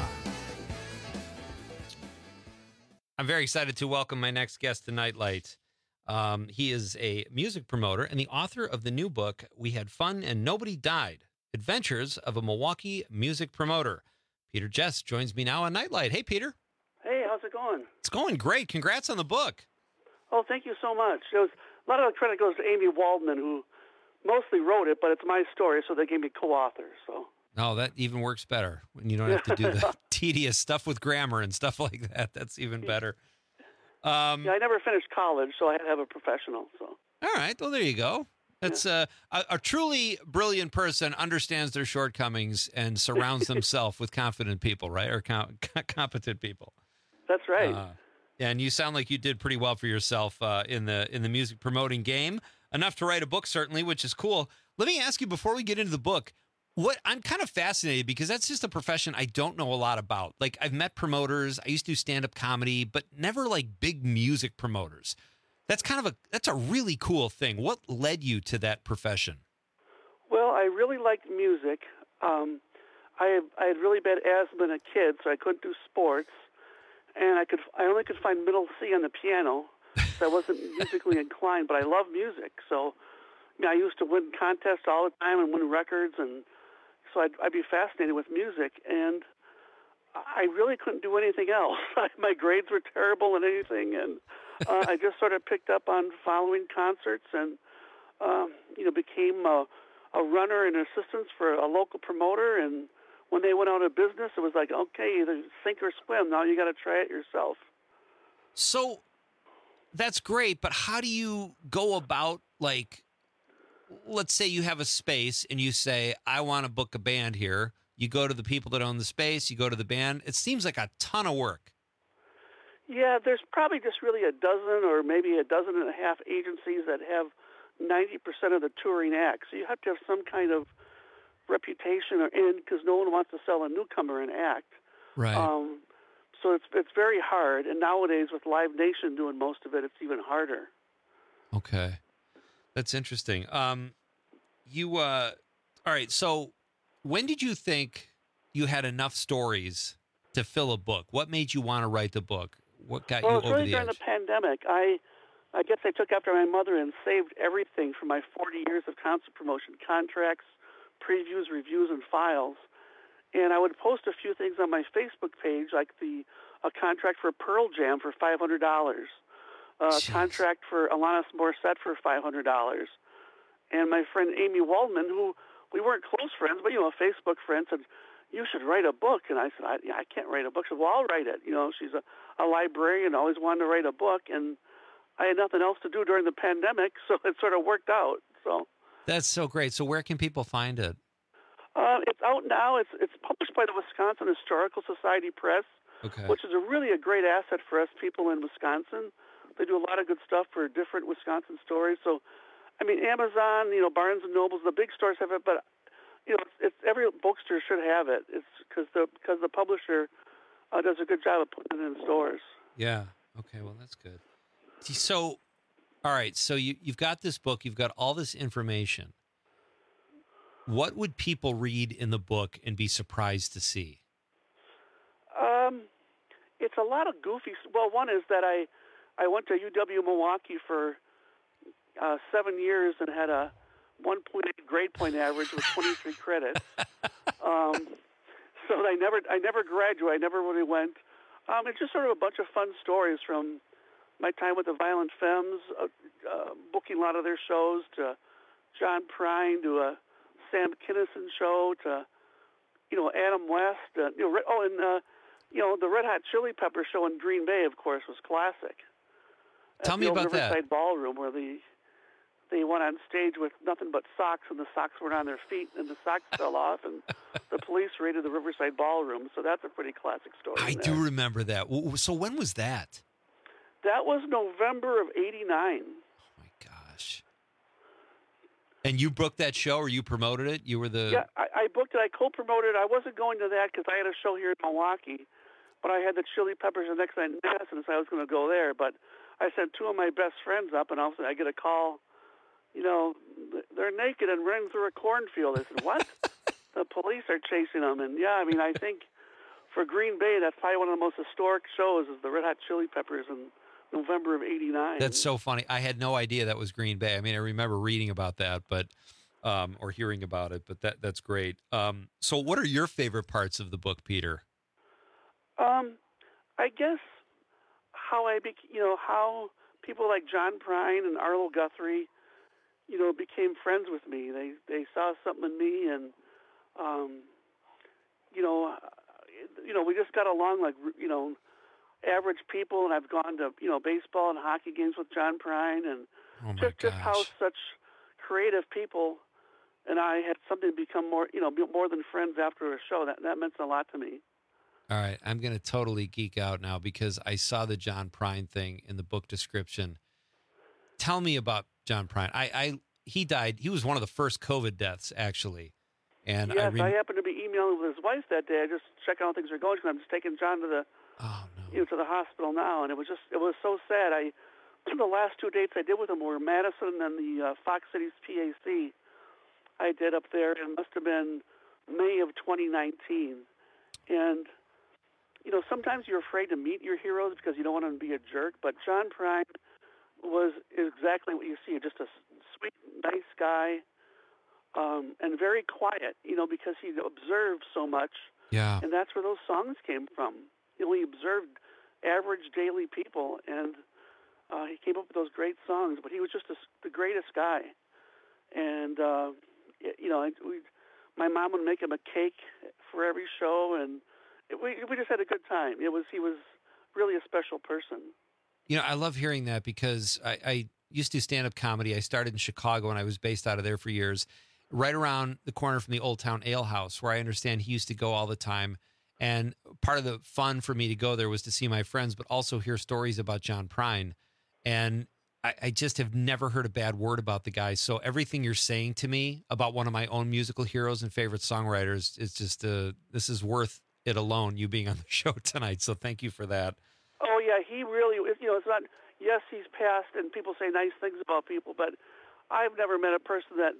I'm very excited to welcome my next guest to Nightlight. He is a music promoter and the author of the new book, We Had Fun and Nobody Died, Adventures of a Milwaukee Music Promoter. Peter Jess joins me now on Nightlight. Hey, Peter. Hey, how's it going? It's going great. Congrats on the book. Oh, thank you so much. A lot of the credit goes to Amy Waldman, who mostly wrote it, but it's my story, so they gave me co-author. So. Oh, that even works better when you don't have to do the tedious stuff with grammar and stuff like that. That's even better. I never finished college, so I had to have a professional. So. All right. Well, there you go. That's a truly brilliant person understands their shortcomings and surrounds themselves with confident people, right? Or competent people. That's right. And you sound like you did pretty well for yourself in the music promoting game. Enough to write a book, certainly, which is cool. Let me ask you before we get into the book. I'm kind of fascinated because that's just a profession I don't know a lot about. Like, I've met promoters. I used to do stand-up comedy, but never like big music promoters. That's a really cool thing. What led you to that profession? Well, I really liked music. I had really bad asthma as a kid, so I couldn't do sports, and I only could find middle C on the piano, so I wasn't musically inclined. But I love music, so I used to win contests all the time and win records, and so I'd be fascinated with music, and I really couldn't do anything else. My grades were terrible and anything, and I just sort of picked up on following concerts and, became a runner and assistant for a local promoter. And when they went out of business, it was like, okay, either sink or swim. Now you got to try it yourself. So that's great, but how do you go about, like, let's say you have a space and you say, I want to book a band here. You go to the people that own the space, you go to the band. It seems like a ton of work. Yeah, there's probably just really a dozen or maybe a dozen and a half agencies that have 90% of the touring acts. So you have to have some kind of reputation because no one wants to sell a newcomer an act. Right. So it's very hard. And nowadays with Live Nation doing most of it, it's even harder. Okay. That's interesting. All right. So when did you think you had enough stories to fill a book? What made you want to write the book? What got you over the edge? Well, it was really during the pandemic. I guess I took after my mother and saved everything from my 40 years of concert promotion, contracts, previews, reviews, and files. And I would post a few things on my Facebook page, like a contract for Pearl Jam for $500. Contract for Alanis Morissette for $500. And my friend Amy Waldman, who we weren't close friends, but, a Facebook friend, said, you should write a book. And I said, I can't write a book. She said, well, I'll write it. She's a librarian, always wanted to write a book. And I had nothing else to do during the pandemic, so it sort of worked out. So that's so great. So where can people find it? It's out now. It's published by the Wisconsin Historical Society Press, which is a great asset for us people in Wisconsin. They do a lot of good stuff for different Wisconsin stories. So, Amazon, Barnes and Nobles, the big stores have it, but it's every bookstore should have it. It's because the publisher does a good job of putting it in stores. Yeah. Okay. Well, that's good. So, all right. So you've got this book. You've got all this information. What would people read in the book and be surprised to see? It's a lot of goofy. Well, one is that I went to UW Milwaukee for 7 years and had a 1.8 grade point average with 23 credits. So I never graduated. I never really went. It's just sort of a bunch of fun stories from my time with the Violent Femmes, booking a lot of their shows, to John Prine, to a Sam Kinison show, to Adam West. And the Red Hot Chili Peppers show in Green Bay, of course, was classic. Tell me about that. Riverside Ballroom, where they went on stage with nothing but socks, and the socks weren't on their feet, and the socks fell off, and the police raided the Riverside Ballroom. So that's a pretty classic story. I do remember that. So when was that? That was November of '89. Gosh. And you booked that show, or you promoted it? You were the... Yeah, I booked it. I co-promoted. I wasn't going to that because I had a show here in Milwaukee, but I had the Chili Peppers the next night in Madison, so I was going to go there. But I sent two of my best friends up, and all of a sudden I get a call, they're naked and running through a cornfield. I said, what? The police are chasing them. And, yeah, I think for Green Bay, that's probably one of the most historic shows is the Red Hot Chili Peppers in November of '89. That's so funny. I had no idea that was Green Bay. I mean, I remember reading about that, but or hearing about it, but that's great. So what are your favorite parts of the book, Peter? I guess how how people like John Prine and Arlo Guthrie, became friends with me. They saw something in me, and we just got along like average people. And I've gone to baseball and hockey games with John Prine, and just how such creative people and I had something to become more than friends after a show. That meant a lot to me. All right, I'm going to totally geek out now because I saw the John Prine thing in the book description. Tell me about John Prine. He died. He was one of the first COVID deaths, actually. And yes, I happened to be emailing with his wife that day. I just checking how things are going because I'm just taking John to the to the hospital now, and it was so sad. The last two dates I did with him were Madison and the Fox Cities PAC. I did up there. It must have been May of 2019, and sometimes you're afraid to meet your heroes because you don't want them to be a jerk. But John Prine was exactly what you see, just a sweet, nice guy, and very quiet, because he observed so much. Yeah. And that's where those songs came from. He observed average daily people, and he came up with those great songs. But he was just the greatest guy. And, my mom would make him a cake for every show, and we just had a good time. He was really a special person. I love hearing that because I used to do stand-up comedy. I started in Chicago, and I was based out of there for years, right around the corner from the Old Town Ale House, where I understand he used to go all the time. And part of the fun for me to go there was to see my friends, but also hear stories about John Prine. And I just have never heard a bad word about the guy. So everything you're saying to me about one of my own musical heroes and favorite songwriters is just, this is worth it alone, you being on the show tonight. So thank you for that. Oh, yeah, he really, it's not, yes, he's passed and people say nice things about people, but I've never met a person that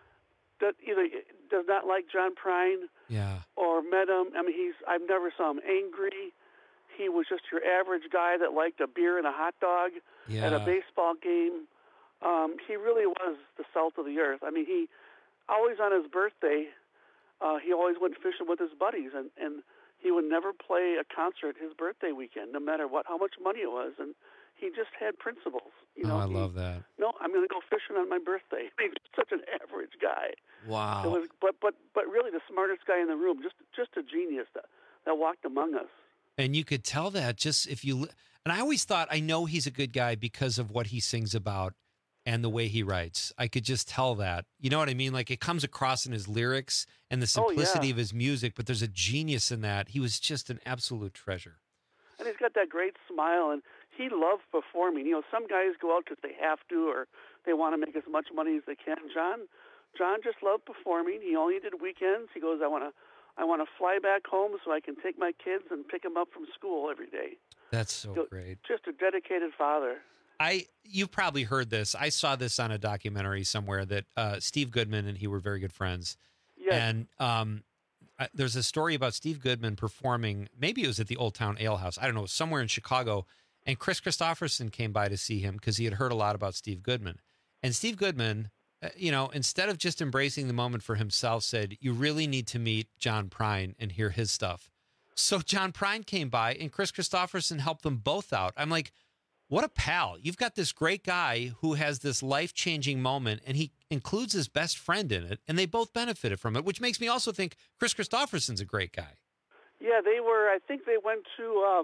either does not like John Prine or met him. I mean, I've never saw him angry. He was just your average guy that liked a beer and a hot dog at a baseball game. He really was the salt of the earth. I mean, he always on his birthday, he always went fishing with his buddies, and he would never play a concert his birthday weekend, no matter how much money it was. And he just had principles. I love that. No, I'm going to go fishing on my birthday. He's such an average guy. Wow. But really the smartest guy in the room, just a genius that walked among us. And you could tell that just if you, and I always thought, I know he's a good guy because of what he sings about and the way he writes. I could just tell that. You know what I mean? Like it comes across in his lyrics and the simplicity of his music, but there's a genius in that. He was just an absolute treasure. And he's got that great smile, and he loved performing. Some guys go out because they have to or they want to make as much money as they can. John just loved performing. He only did weekends. He goes, I want to fly back home so I can take my kids and pick them up from school every day. That's so great. Just a dedicated father. You've probably heard this. I saw this on a documentary somewhere that Steve Goodman and he were very good friends. Yes. And there's a story about Steve Goodman performing, maybe it was at the Old Town Ale House, I don't know, somewhere in Chicago, and Chris Christopherson came by to see him because he had heard a lot about Steve Goodman. And Steve Goodman, instead of just embracing the moment for himself, said, you really need to meet John Prine and hear his stuff. So John Prine came by and Chris Christopherson helped them both out. I'm like, what a pal. You've got this great guy who has this life-changing moment, and he includes his best friend in it, and they both benefited from it, which makes me also think Chris Christopherson's a great guy. Yeah, they were. I think they went to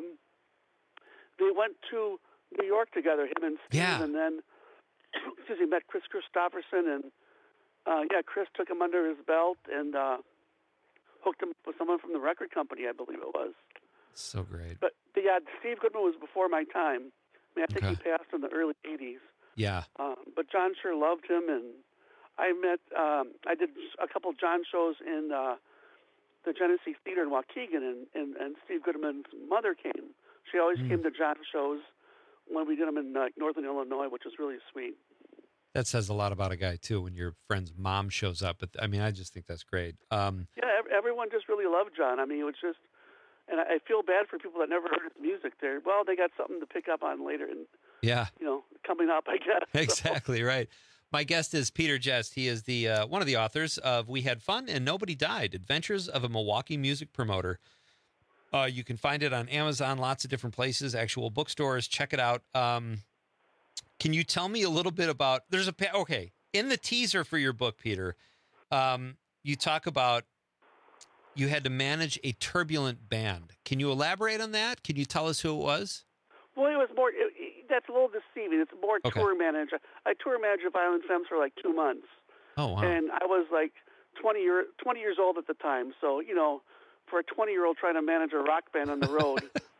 New York together, him and Steve, and then he met Chris Christopherson, and Chris took him under his belt and hooked him with someone from the record company, I believe it was. So great. But Steve Goodman was before my time. I mean, I think he passed in the early '80s. Yeah. But John sure loved him, and I did a couple of John shows in the Genesee Theater in Waukegan, and Steve Goodman's mother came. She always came to John shows when we did them in Northern Illinois, which was really sweet. That says a lot about a guy, too, when your friend's mom shows up. But I mean, I just think that's great. Everyone just really loved John. I mean, it was just, and I feel bad for people that never heard his music. They got something to pick up on later, and coming up, I guess. Exactly right. My guest is Peter Jest. He is the one of the authors of "We Had Fun and Nobody Died: Adventures of a Milwaukee Music Promoter." You can find it on Amazon, lots of different places, actual bookstores. Check it out. Can you tell me a little bit about? In the teaser for your book, Peter, you talk about you had to manage a turbulent band. Can you elaborate on that? Can you tell us who it was? Well, it was more. That's a little deceiving. It's more tour manager. I tour managed Violent Femmes for like 2 months. Oh wow! And I was like 20 years old at the time. So for a 20-year-old trying to manage a rock band on the road.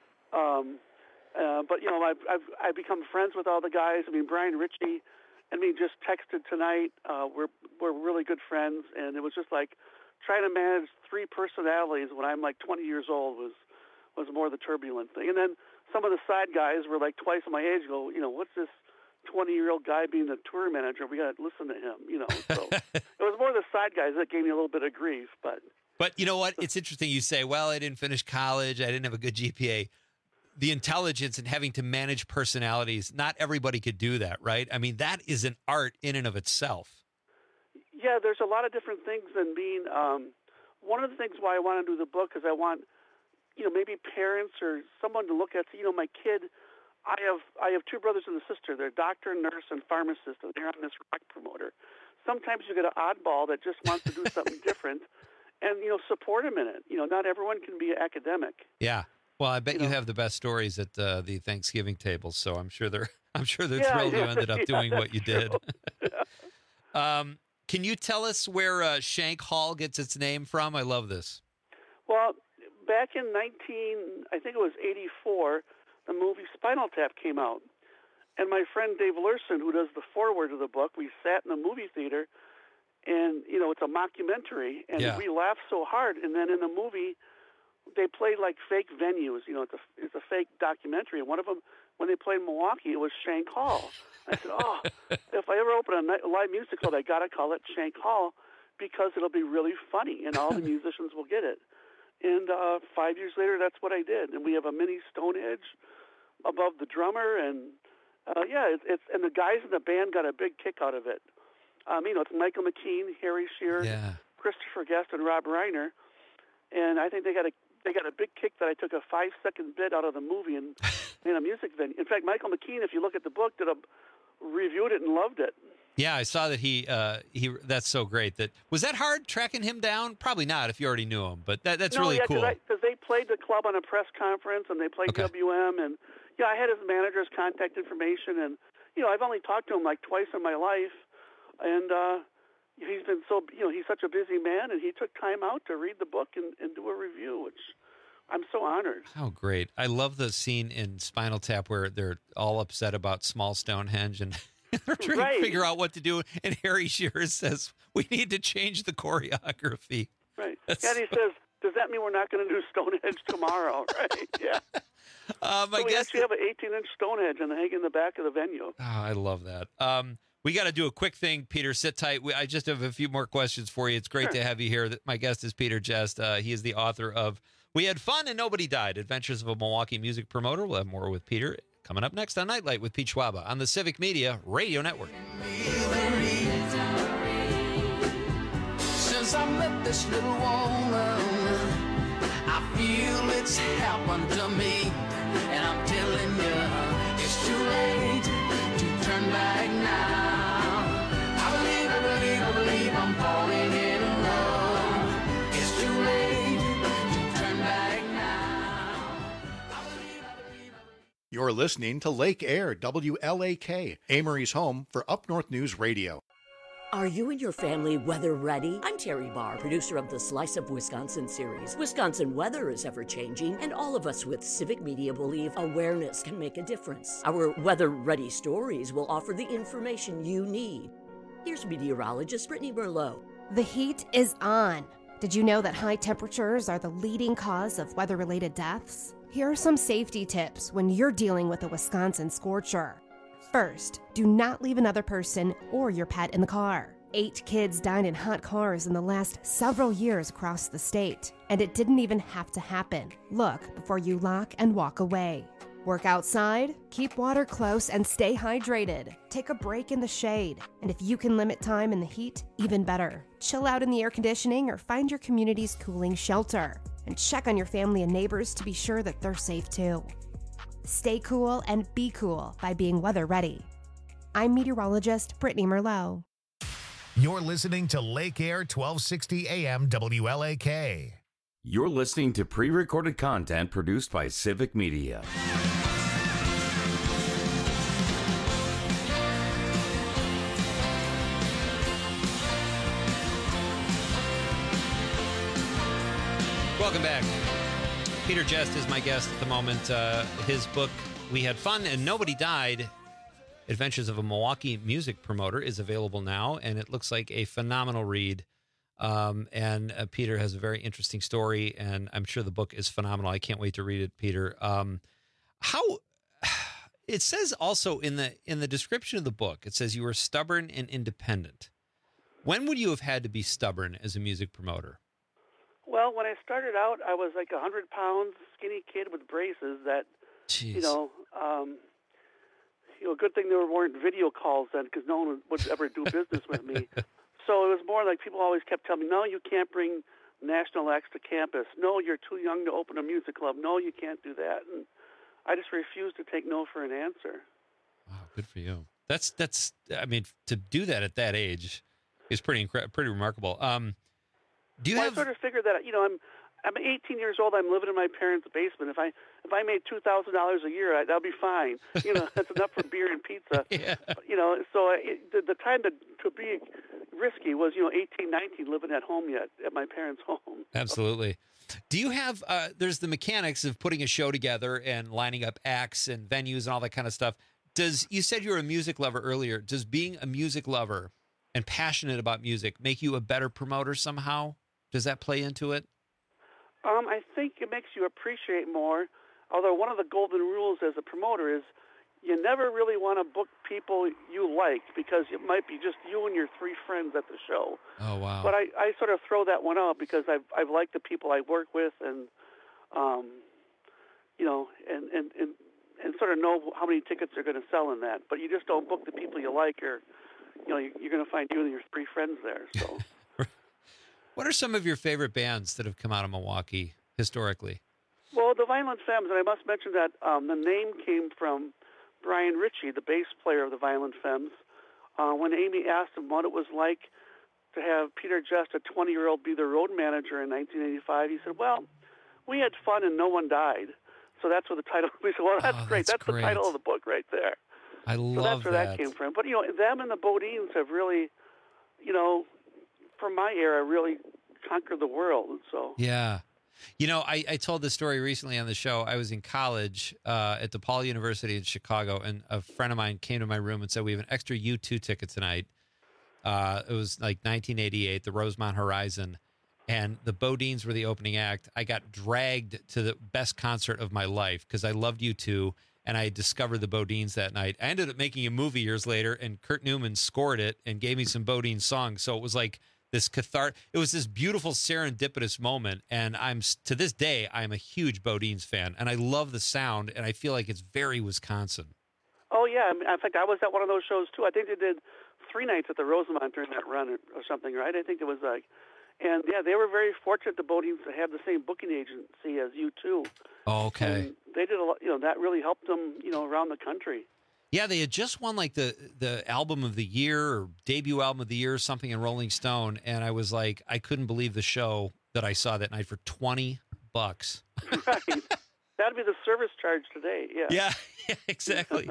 But I've become friends with all the guys. I mean, Brian Ritchie and me just texted tonight. We're really good friends, and it was just like trying to manage 3 personalities when I'm like 20 years old was more the turbulent thing. And then some of the side guys were like twice my age. Go, what's this 20-year-old guy being the tour manager? We got to listen to him. So it was more the side guys that gave me a little bit of grief, but. But you know what? It's interesting you say, well, I didn't finish college. I didn't have a good GPA. The intelligence and having to manage personalities, not everybody could do that, right? I mean, that is an art in and of itself. Yeah, there's a lot of different things than being one of the things why I want to do the book is I want, maybe parents or someone to look at, my kid, I have 2 brothers and a sister. They're doctor, nurse, and pharmacist, and they're on this rock promoter. Sometimes you get an oddball that just wants to do something different. And, support him in it. Not everyone can be academic. Yeah. Well, I bet you have the best stories at the Thanksgiving tables, so I'm sure they're thrilled you ended up doing what you did. Can you tell us where Shank Hall gets its name from? I love this. Well, back in 1984, the movie Spinal Tap came out. And my friend Dave Lurson, who does the foreword of the book, we sat in the movie theater, and, it's a mockumentary, and we laughed so hard. And then in the movie, they played like fake venues. It's a fake documentary. And one of them, when they played Milwaukee, it was Shank Hall. I said, if I ever open a live music club, I got to call it Shank Hall because it'll be really funny, and all the musicians will get it. And 5 years later, that's what I did. And we have a mini Stonehenge above the drummer, and and the guys in the band got a big kick out of it. It's Michael McKean, Harry Shearer, Christopher Guest, and Rob Reiner, and I think they got a big kick that I took a 5-second bit out of the movie and made a music venue. In fact, Michael McKean, if you look at the book, reviewed it and loved it. Yeah, I saw that he that's so great. Was that hard tracking him down? Probably not if you already knew him, but that's really cool. Because they played the club on a press conference and they played WM, and I had his manager's contact information, and I've only talked to him like twice in my life, and he's been he's such a busy man, and he took time out to read the book and do a review, which I'm so honored. How great. I love the scene in Spinal Tap where they're all upset about small Stonehenge and they're trying to figure out what to do. And Harry Shearer says, we need to change the choreography. Right. And he says, does that mean we're not going to do Stonehenge tomorrow? Right. Yeah. We actually have an 18-inch Stonehenge and hang in the back of the venue. Oh, I love that. We got to do a quick thing, Peter. Sit tight. I just have a few more questions for you. It's great to have you here. My guest is Peter Jest. He is the author of We Had Fun and Nobody Died: Adventures of a Milwaukee Music Promoter. We'll have more with Peter coming up next on Nightlight with Pete Schwaba on the Civic Media Radio Network. Since I met this little woman, I feel it's happened to me, and I'm telling you, it's It's too late to turn back now. I believe I'm falling in love. It's too late to turn back now. You're listening to Lake Air, WLAK, Amory's home for Up North News Radio. Are you and your family weather ready? I'm Terry Barr, producer of the Slice of Wisconsin series. Wisconsin weather is ever changing, and all of us with Civic Media believe awareness can make a difference. Our weather ready stories will offer the information you need. Here's meteorologist Brittany Merlot. The heat is on. Did you know that high temperatures are the leading cause of weather-related deaths? Here are some safety tips when you're dealing with a Wisconsin scorcher. First, do not leave another person or your pet in the car. 8 kids died in hot cars in the last several years across the state, and it didn't even have to happen. Look before you lock and walk away. Work outside, keep water close, and stay hydrated. Take a break in the shade, and if you can limit time in the heat, even better. Chill out in the air conditioning or find your community's cooling shelter. And check on your family and neighbors to be sure that they're safe too. Stay cool and be cool by being weather ready. I'm meteorologist Brittany Merlot. You're listening to Lake Air 1260 AM WLAK. You're listening to pre-recorded content produced by Civic Media. Welcome back. Peter Jest is my guest at the moment. His book, We Had Fun and Nobody Died, Adventures of a Milwaukee Music Promoter, is available now, and it looks like a phenomenal read. Peter has a very interesting story, and I'm sure the book is phenomenal. I can't wait to read it, Peter. How it says also in the description of the book, it says you were stubborn and independent. When would you have had to be stubborn as a music promoter? Well, when I started out, I was like 100-pound, skinny kid with braces that, Jeez. Good thing there weren't video calls then because no one would ever do business with me. So it was more like people always kept telling me, no, you can't bring national acts to campus. No, you're too young to open a music club. No, you can't do that. And I just refused to take no for an answer. Wow, good for you. That's I mean, to do that at that age is pretty remarkable. I sort of figured that, I'm 18 years old. I'm living in my parents' basement. If I made $2,000 a year, that'll be fine. That's enough for beer and pizza. Yeah. So the time to be risky was 18, 19, living at home yet at my parents' home. Absolutely. Do you have? There's the mechanics of putting a show together and lining up acts and venues and all that kind of stuff. You said you were a music lover earlier. Does being a music lover and passionate about music make you a better promoter somehow? Does that play into it? I think it makes you appreciate more, although one of the golden rules as a promoter is you never really want to book people you like because it might be just you and your 3 friends at the show. Oh, wow. But I sort of throw that one out because I've liked the people I work with and sort of know how many tickets they're going to sell in that. But you just don't book the people you like or, you're going to find you and your 3 friends there, so... What are some of your favorite bands that have come out of Milwaukee historically? Well, the Violent Femmes, and I must mention that the name came from Brian Ritchie, the bass player of the Violent Femmes. When Amy asked him what it was like to have Peter Just, a 20-year-old, be the road manager in 1985, he said, well, we had fun and no one died. So that's what the title, we said, well, that's great. That's the title of the book right there. I love that. So that's where that came from. But, them and the Bodines have really, from my era, really conquered the world. So yeah, I told this story recently on the show. I was in college at DePaul University in Chicago, and a friend of mine came to my room and said, "We have an extra U2 ticket tonight." It was like 1988, the Rosemont Horizon, and the Bodines were the opening act. I got dragged to the best concert of my life because I loved U2. And I discovered the Bodines that night. I ended up making a movie years later, and Kurt Newman scored it and gave me some Bodine songs. So it was like this it was this beautiful serendipitous moment. And to this day, I'm a huge Bodines fan, and I love the sound, and I feel like it's very Wisconsin. Oh, yeah. In fact, I was at one of those shows, too. I think they did 3 nights at the Rosemont during that run or something, right? I think it was like, and yeah, they were very fortunate, the Bodines, to have the same booking agency as U2. Oh, okay. And they did a lot, that really helped them, around the country. Yeah, they had just won like the album of the year or debut album of the year or something in Rolling Stone, and I was like, I couldn't believe the show that I saw that night for $20. Right. That'd be the service charge today. Yeah. Yeah, exactly.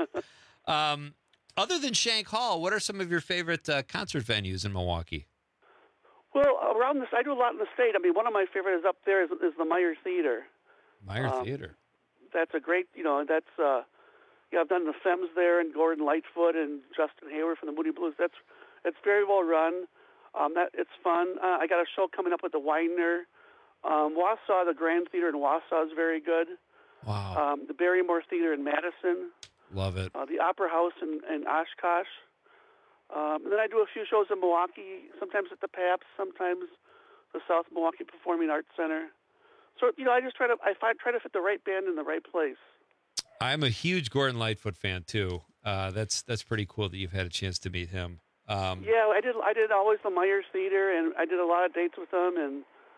Other than Shank Hall, what are some of your favorite concert venues in Milwaukee? Well, around this, I do a lot in the state. I mean, one of my favorites up there is the Meyer Theater. Meyer Theater. That's a great, that's, I've done the Femmes there and Gordon Lightfoot and Justin Hayward from the Moody Blues. It's very well run. It's fun. I got a show coming up with the Widener. Wausau, the Grand Theater in Wausau is very good. Wow. The Barrymore Theater in Madison. Love it. The Opera House in Oshkosh. And then I do a few shows in Milwaukee, sometimes at the PAPS, sometimes the South Milwaukee Performing Arts Center. So, I just try to fit the right band in the right place. I'm a huge Gordon Lightfoot fan too. That's pretty cool that you've had a chance to meet him. Yeah, I did always the Myers Theater, and I did a lot of dates with him, and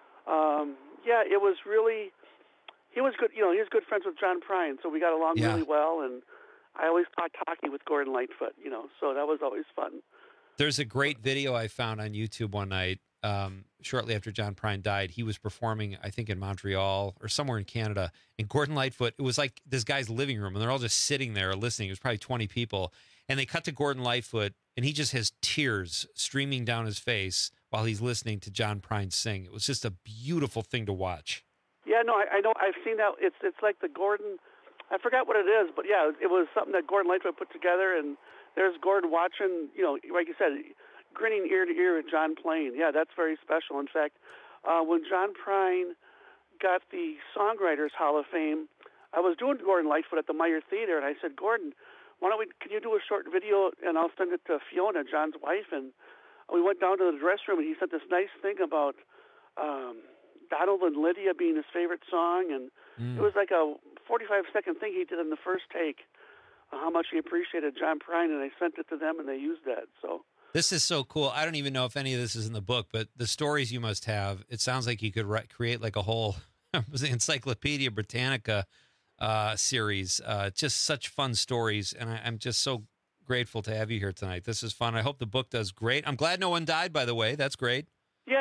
it was really, he was good. He was good friends with John Prine, so we got along really well, and I always talked hockey with Gordon Lightfoot, so that was always fun. There's a great video I found on YouTube one night. Shortly after John Prine died, he was performing, I think, in Montreal or somewhere in Canada. And Gordon Lightfoot, it was like this guy's living room, and they're all just sitting there listening. It was probably 20 people. And they cut to Gordon Lightfoot, and he just has tears streaming down his face while he's listening to John Prine sing. It was just a beautiful thing to watch. Yeah, no, I know. I've seen that. It's like the Gordon, I forgot what it is, but yeah, it was something that Gordon Lightfoot put together, and there's Gordon watching, like you said, grinning ear to ear with John playing. Yeah, that's very special. In fact, when John Prine got the Songwriters Hall of Fame, I was doing Gordon Lightfoot at the Meyer Theater, and I said, Gordon, can you do a short video, and I'll send it to Fiona, John's wife, and we went down to the dressing room, and he sent this nice thing about Donald and Lydia being his favorite song, and it was like a 45-second thing he did in the first take, how much he appreciated John Prine, and I sent it to them, and they used that. So this is so cool. I don't even know if any of this is in the book, but the stories you must have, it sounds like you could create like a whole Encyclopedia Britannica series. Just such fun stories, and I'm just so grateful to have you here tonight. This is fun. I hope the book does great. I'm glad no one died, by the way. That's great. Yeah,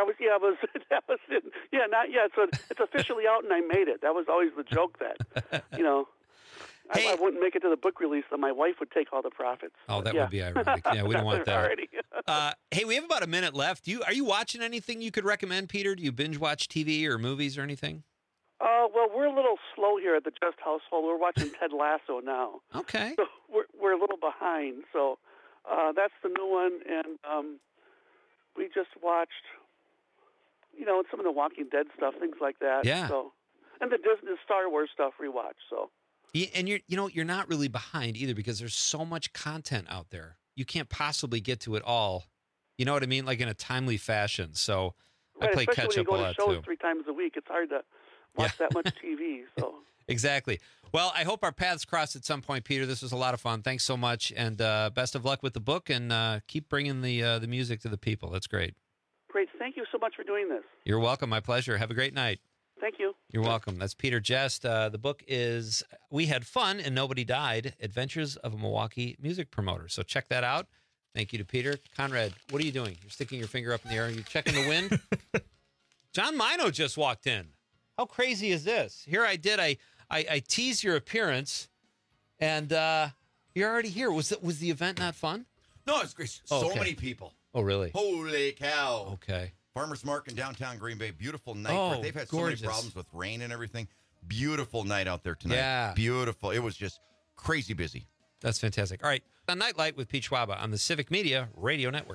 not yet. So it's officially out, and I made it. That was always the joke that, I wouldn't make it to the book release, so my wife would take all the profits. Oh, that would be ironic. Yeah, we don't want that. Already. Hey, we have about a minute left. Are you watching anything you could recommend, Peter? Do you binge watch TV or movies or anything? Well, we're a little slow here at the Just household. We're watching Ted Lasso now. Okay. So we're a little behind. So that's the new one, and we just watched, some of the Walking Dead stuff, things like that. Yeah. So, and the Disney Star Wars stuff rewatch. So. Yeah, and you're not really behind either because there's so much content out there. You can't possibly get to it all. You know what I mean? Like in a timely fashion. So right, I play catch up a lot too. Especially when you go to shows 3 times a week, it's hard to watch that much TV. So exactly. Well, I hope our paths cross at some point, Peter. This was a lot of fun. Thanks so much, and best of luck with the book. And keep bringing the music to the people. That's great. Great. Thank you so much for doing this. You're welcome. My pleasure. Have a great night. Thank you. You're welcome. That's Peter Jest. The book is We Had Fun and Nobody Died, Adventures of a Milwaukee Music Promoter. So check that out. Thank you to Peter. Conrad, what are you doing? You're sticking your finger up in the air. Are you checking the wind? John Mino just walked in. How crazy is this? Here I did. I teased your appearance, and you're already here. Was the event not fun? No, it's great. So many people. Oh, really? Holy cow. Okay. Farmers Market in downtown Green Bay. Beautiful night. They've had gorgeous. So many problems with rain and everything. Beautiful night out there tonight. Yeah. Beautiful. It was just crazy busy. That's fantastic. All right. On Nightlight with Pete Schwaba on the Civic Media Radio Network.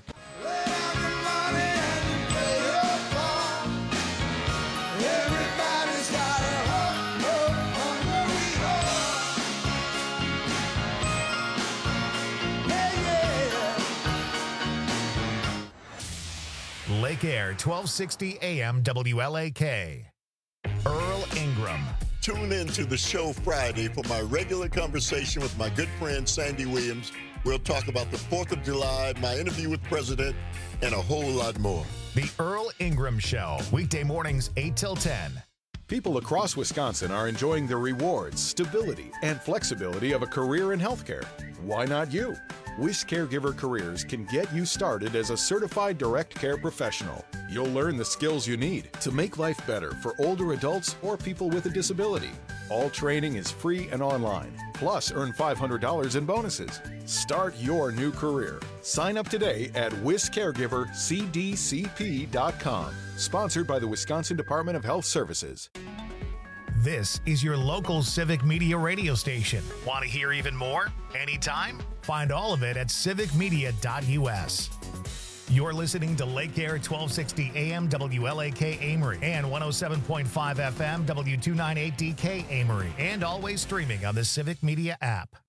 Lake Air, 1260 AM WLAK. Earl Ingram. Tune in to the show Friday for my regular conversation with my good friend Sandy Williams. We'll talk about the 4th of July, my interview with President, and a whole lot more. The Earl Ingram Show, weekday mornings 8 till 10. People across Wisconsin are enjoying the rewards, stability, and flexibility of a career in healthcare. Why not you? WIS Caregiver Careers can get you started as a certified direct care professional. You'll learn the skills you need to make life better for older adults or people with a disability. All training is free and online. Plus, earn $500 in bonuses. Start your new career. Sign up today at wiscaregivercdcp.com. Sponsored by the Wisconsin Department of Health Services. This is your local Civic Media radio station. Want to hear even more? Anytime? Find all of it at civicmedia.us. You're listening to Lake Air 1260 AM WLAK Amory and 107.5 FM W298DK Amory, and always streaming on the Civic Media app.